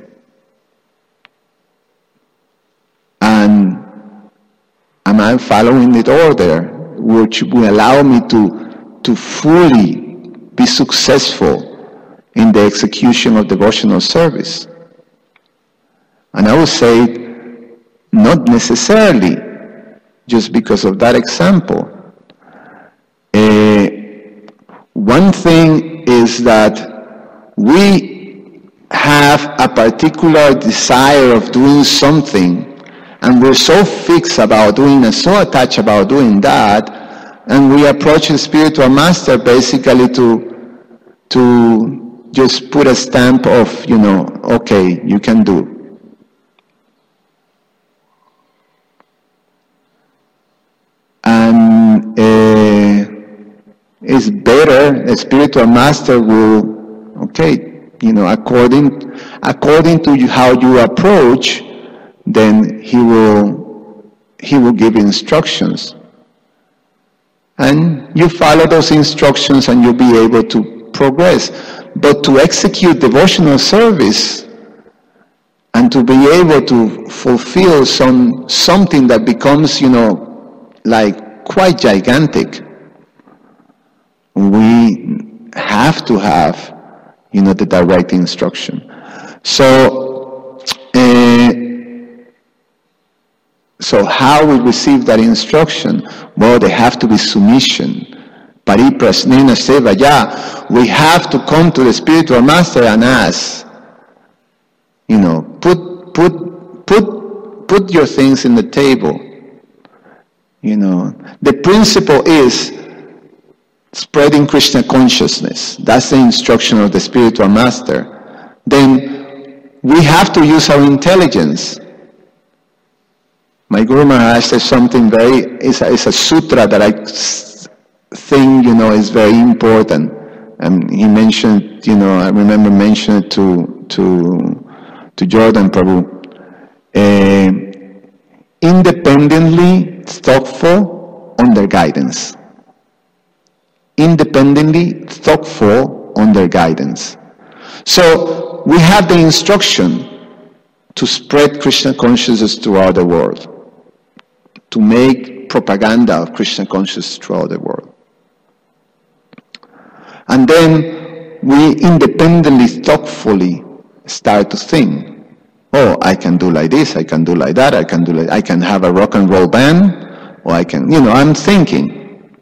and am I following the order, which will allow me to, to fully be successful in the execution of devotional service? And I would say, not necessarily, just because of that example. Uh, one thing is that we have a particular desire of doing something, and we're so fixed about doing and so attached about doing that, and we approach the spiritual master basically to, to just put a stamp of, you know, okay, you can do. And uh, it's better, the spiritual master will, okay, you know, according according to you, how you approach, then he will he will give instructions, and you follow those instructions, and you'll be able to progress. But to execute devotional service and to be able to fulfill some something that becomes, you know, like quite gigantic, we have to have, you know, the direct instruction. So, uh, so how we receive that instruction? Well, they have to be submission. Pariprasnena sevaya. We have to come to the spiritual master and ask, you know, put put put put your things in the table. You know, the principle is spreading Krishna consciousness. That's the instruction of the spiritual master. Then we have to use our intelligence. My Guru Maharaj says something very, it's a, it's a sutra that I think, you know, is very important. And he mentioned, you know, I remember mentioning it to, to, to Jordan Prabhu. Uh, independently thoughtful under guidance. Independently thoughtful under guidance. So we have the instruction to spread Krishna consciousness throughout the world, to make propaganda of Krishna consciousness throughout the world. And then we independently, thoughtfully start to think, oh, I can do like this, I can do like that, I can do like, I can have a rock and roll band, or I can, you know, I'm thinking.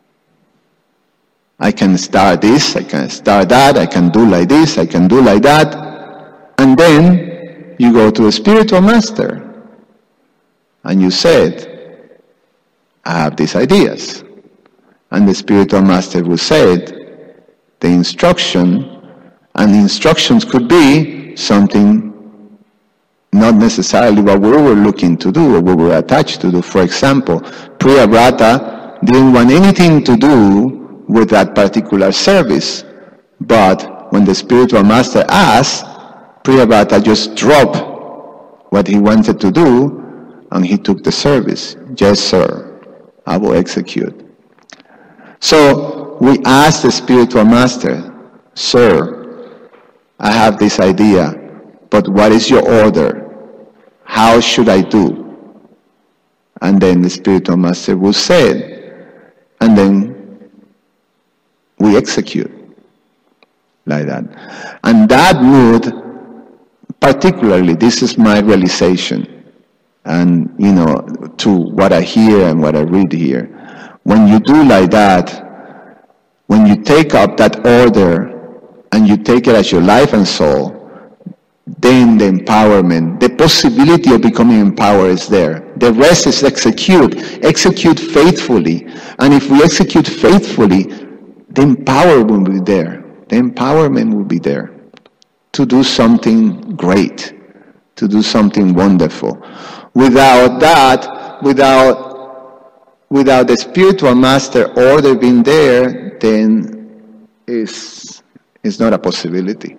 I can start this, I can start that, I can do like this, I can do like that. And then you go to a spiritual master and you said, I have these ideas. And the spiritual master will say, the instruction, and the instructions could be something not necessarily what we were looking to do or we were attached to do. For example, Priya Brata didn't want anything to do with that particular service. But when the spiritual master asked, Priya Brata just dropped what he wanted to do and he took the service. Yes, sir, I will execute. So we asked the spiritual master, sir, I have this idea, but what is your order? How should I do? And then the spiritual master will say it, and then we execute like that. And that would, particularly, this is my realization, and you know, to what I hear and what I read here, when you do like that, when you take up that order and you take it as your life and soul, then the empowerment, the possibility of becoming empowered is there. The rest is execute. Execute faithfully. And if we execute faithfully, the empowerment will be there. The empowerment will be there to do something great, to do something wonderful. Without that, without, without the spiritual master order being there, then it's, it's not a possibility.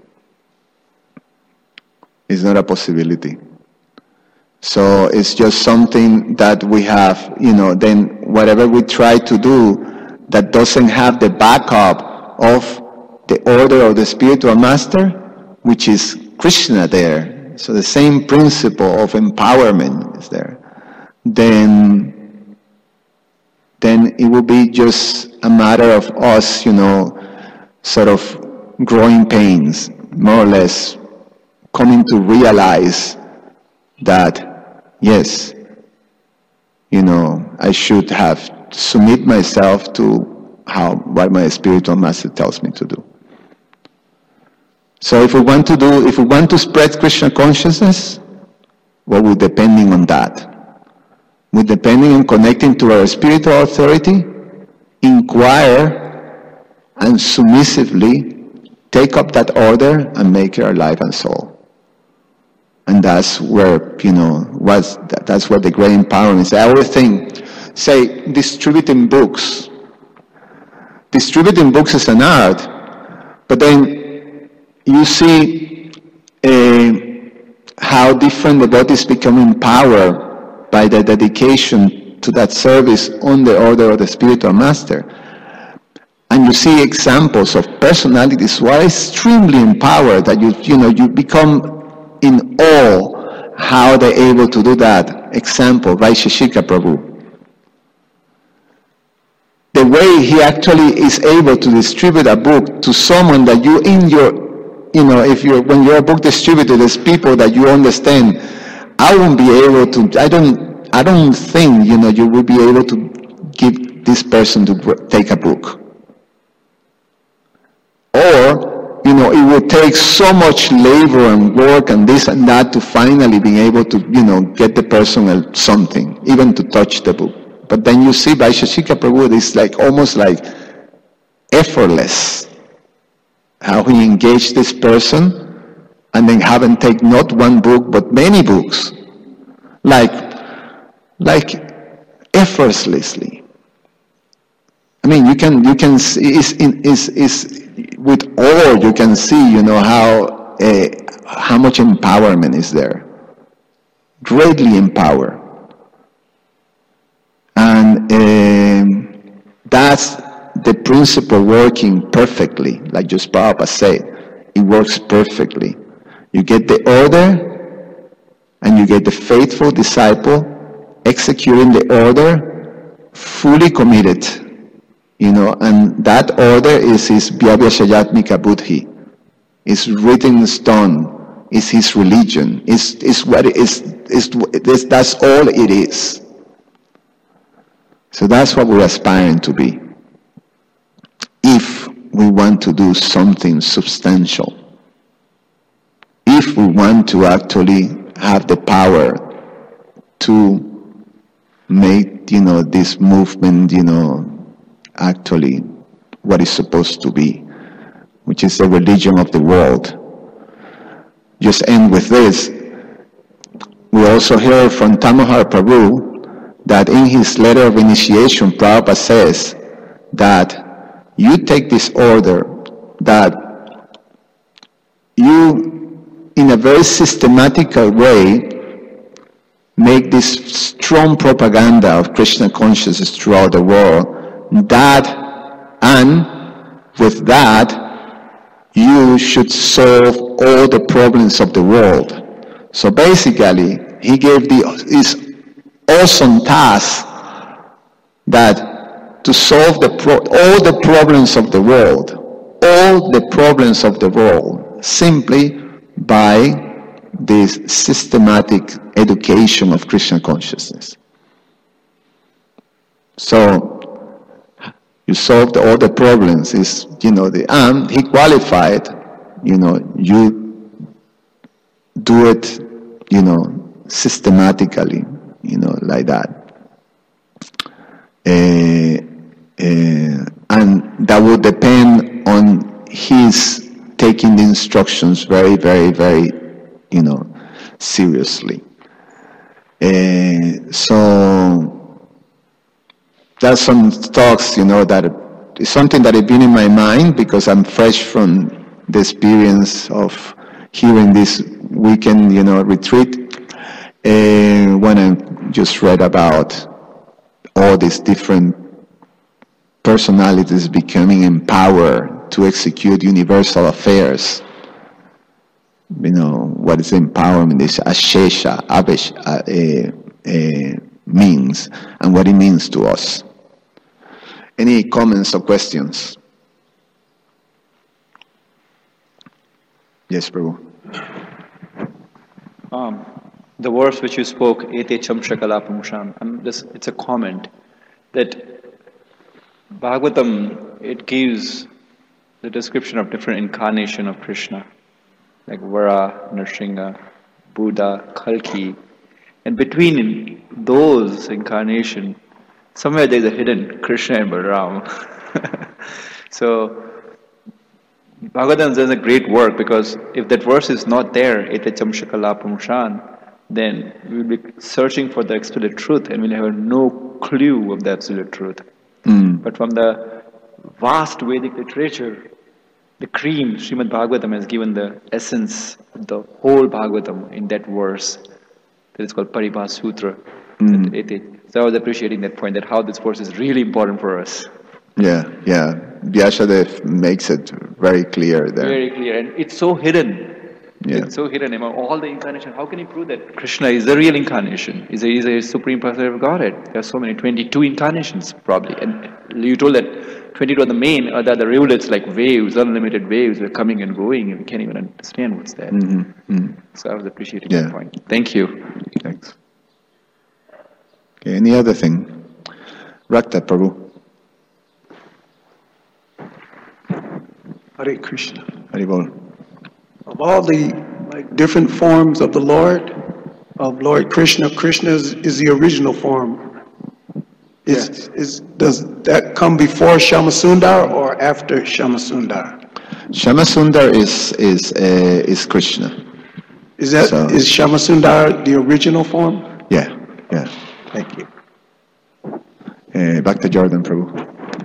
It's not a possibility. So it's just something that we have, you know, then whatever we try to do that doesn't have the backup of the order of the spiritual master, which is Krishna there. So the same principle of empowerment is there. Then, then it will be just a matter of us, you know, sort of growing pains, more or less, coming to realize that, yes, you know, I should have submit myself to how what my spiritual master tells me to do. So if we want to do, if we want to spread Krishna consciousness, well, we're depending on that. We're depending on connecting to our spiritual authority, inquire, and submissively take up that order and make it our life and soul. And that's where, you know, what's, that's where the great empowerment is. I always think, say, distributing books. Distributing books is an art, but then you see uh, how different devotees become empowered by the dedication to that service on the order of the spiritual master. And you see examples of personalities who are extremely empowered, that you, you know, you become in awe how they're able to do that. Example, Vaisheshika Prabhu. The way he actually is able to distribute a book to someone that you in your, you know, if you're, when you're a book distributor, there's people that you understand. I won't be able to, I don't, I don't think, you know, you will be able to give this person to take a book. Or, you know, it would take so much labor and work and this and that to finally be able to, you know, get the person something, even to touch the book. But then you see Vaisheshika Prabhu, it's like almost like effortless how he engaged this person and then have him take not one book but many books, like like effortlessly. I mean, you can you can see is is is with all you can see, you know, how uh, how much empowerment is there. Greatly empowered. And um, that's the principle working perfectly, like just Prabhupada said. It works perfectly. You get the order, and you get the faithful disciple executing the order, fully committed, you know, and that order is his Vyabhyashayatmika Buddhi. It's written in stone. It's his religion. It's, it's what it is, it's, it's, that's all it is. So that's what we're aspiring to be. If we want to do something substantial, if we want to actually have the power to make, you know, this movement, you know, actually what it's supposed to be, which is the religion of the world. Just end with this. We also hear from Tamohar Prabhu that in his letter of initiation, Prabhupada says that you take this order, that you, in a very systematical way, make this strong propaganda of Krishna consciousness throughout the world, that, and with that, you should solve all the problems of the world. So basically, he gave the, his awesome task that to solve the pro, all the problems of the world, all the problems of the world, simply by this systematic education of Krishna consciousness. So you solved all the problems. Is, you know, the and he qualified. You know, you do it, you know, systematically. You know, like that. Uh, uh, and that will depend on his taking the instructions very, very, very, you know, seriously. Uh, so there's some talks, you know, that is something that has been in my mind because I'm fresh from the experience of hearing this weekend, you know, retreat. Uh, when I just read about all these different personalities becoming empowered to execute universal affairs. You know, what is empowerment? This ashesha, abesh, uh, uh, uh, means, and what it means to us. Any comments or questions? Yes, Prabhu. Um, the verse which you spoke, Ete Chamshakalapamusham, I'm just, it's a comment that Bhagavatam, it gives the description of different incarnation of Krishna, like Vara, Nrsimha, Buddha, Kalki, and between those incarnation, somewhere there's a hidden Krishna and Balaram. So Bhagavatam does a great work because if that verse is not there, Ete Chamshakalapamushan, then we will be searching for the absolute truth and we'll have no clue of the absolute truth. Mm. But from the vast Vedic literature, the cream, Srimad Bhagavatam, has given the essence of the whole Bhagavatam in that verse that is called Paribhas Sutra. Mm. So I was appreciating that point, that how this verse is really important for us. Yeah, yeah. Vyasadev makes it very clear there. Very clear, and it's so hidden. Yeah. It's so hidden among all the incarnation. How can you prove that Krishna is the real incarnation? Is a, is a supreme personality of Godhead? There are so many, twenty-two incarnations probably. And you told that twenty-two are the main, or that the rivulets like waves, unlimited waves, were coming and going, and we can't even understand what's that. Mm-hmm. Mm-hmm. So I was appreciating Yeah. that point. Thank you. Thanks. Okay, any other thing? Rakta Prabhu. Hare Krishna. Haribol. Of all the like different forms of the Lord, of Lord Krishna, Krishna is, is the original form. Is, is, does that come before Shamasundar or after Shamasundar? Shamasundar is is uh, is Krishna. Is that So- is Shamasundar the original form? Yeah, yeah. Thank you. Uh, back to Jordan Prabhu.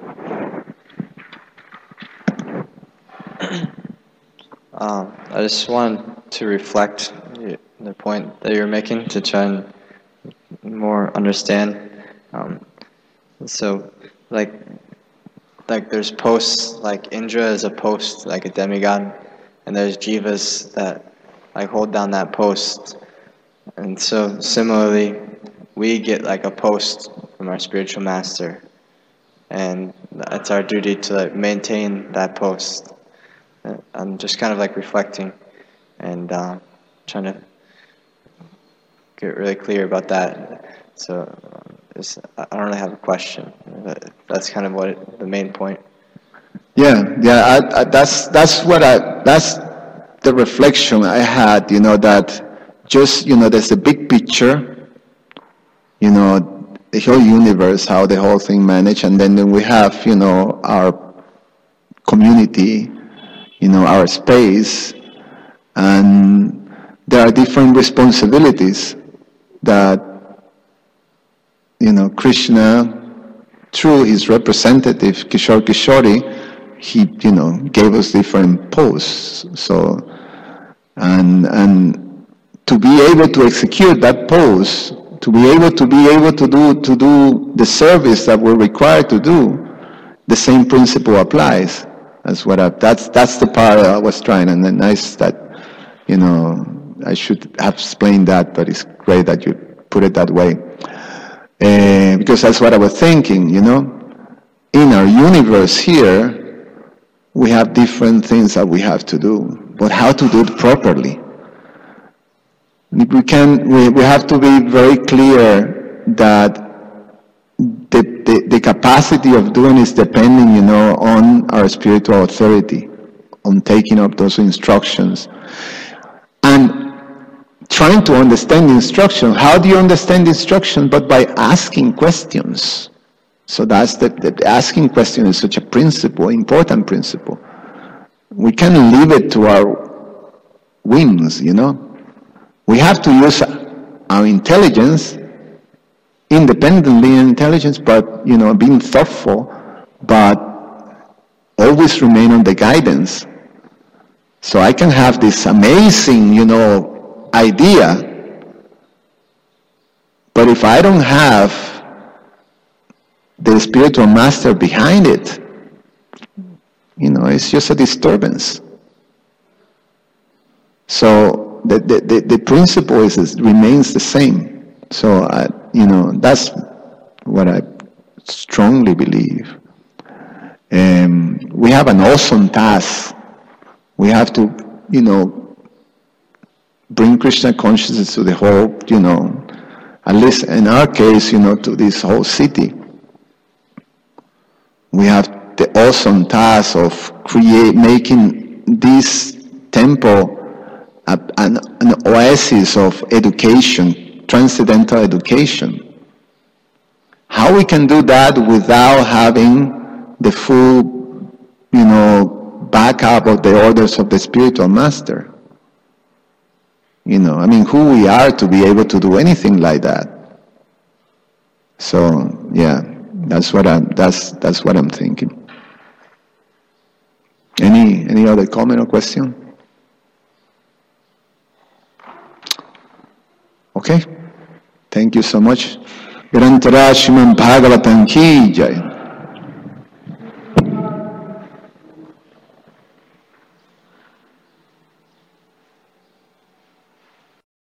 Um, I just wanted to reflect the point that you're making to try and more understand. Um, so, like, like there's posts, like Indra is a post, like a demigod, and there's jivas that like hold down that post. And so, similarly, we get like a post from our spiritual master, and it's our duty to like maintain that post. I'm just kind of like reflecting and uh, trying to get really clear about that. So uh, it's, I don't really have a question. But that's kind of what it, the main point. Yeah, yeah. I, I, that's that's what I. That's the reflection I had. You know that just you know there's a big picture. You know the whole universe, how the whole thing managed, and then, then we have you know our community. You know, our space, and there are different responsibilities that, you know, Krishna, through his representative, Kishore Kishori, he, you know, gave us different posts. So, and, and to be able to execute that post, to be able to be able to do, to do the service that we're required to do, the same principle applies. That's what I, that's that's the part I was trying, and then nice that, you know, I should have explained that, but it's great that you put it that way, uh, because that's what I was thinking. You know, in our universe here, we have different things that we have to do, but how to do it properly? We can we we have to be very clear that. The, the, the capacity of doing is depending, you know, on our spiritual authority, on taking up those instructions. And trying to understand the instruction. How do you understand the instruction? But by asking questions. So that's the, the asking question is such a principle, important principle. We can't leave it to our whims, you know. We have to use our intelligence, independently intelligence, but, you know, being thoughtful, but always remain on the guidance. So I can have this amazing, you know, idea, but if I don't have the spiritual master behind it, you know, it's just a disturbance. So the the, the, the principle is, is remains the same. So I, you know, that's what I strongly believe. Um, we have an awesome task. We have to, you know, bring Krishna consciousness to the whole, you know, at least in our case, you know, to this whole city. We have the awesome task of create, making this temple a, an, an oasis of education, transcendental education. How we can do that without having the full, you know, backup of the orders of the spiritual master? You know, I mean, who we are to be able to do anything like that. So, yeah, that's what I'm, that's, that's what I'm thinking. Any, any other comment or question? Okay. Thank you so much. Grantara Srimad Bhagavatam ki jai.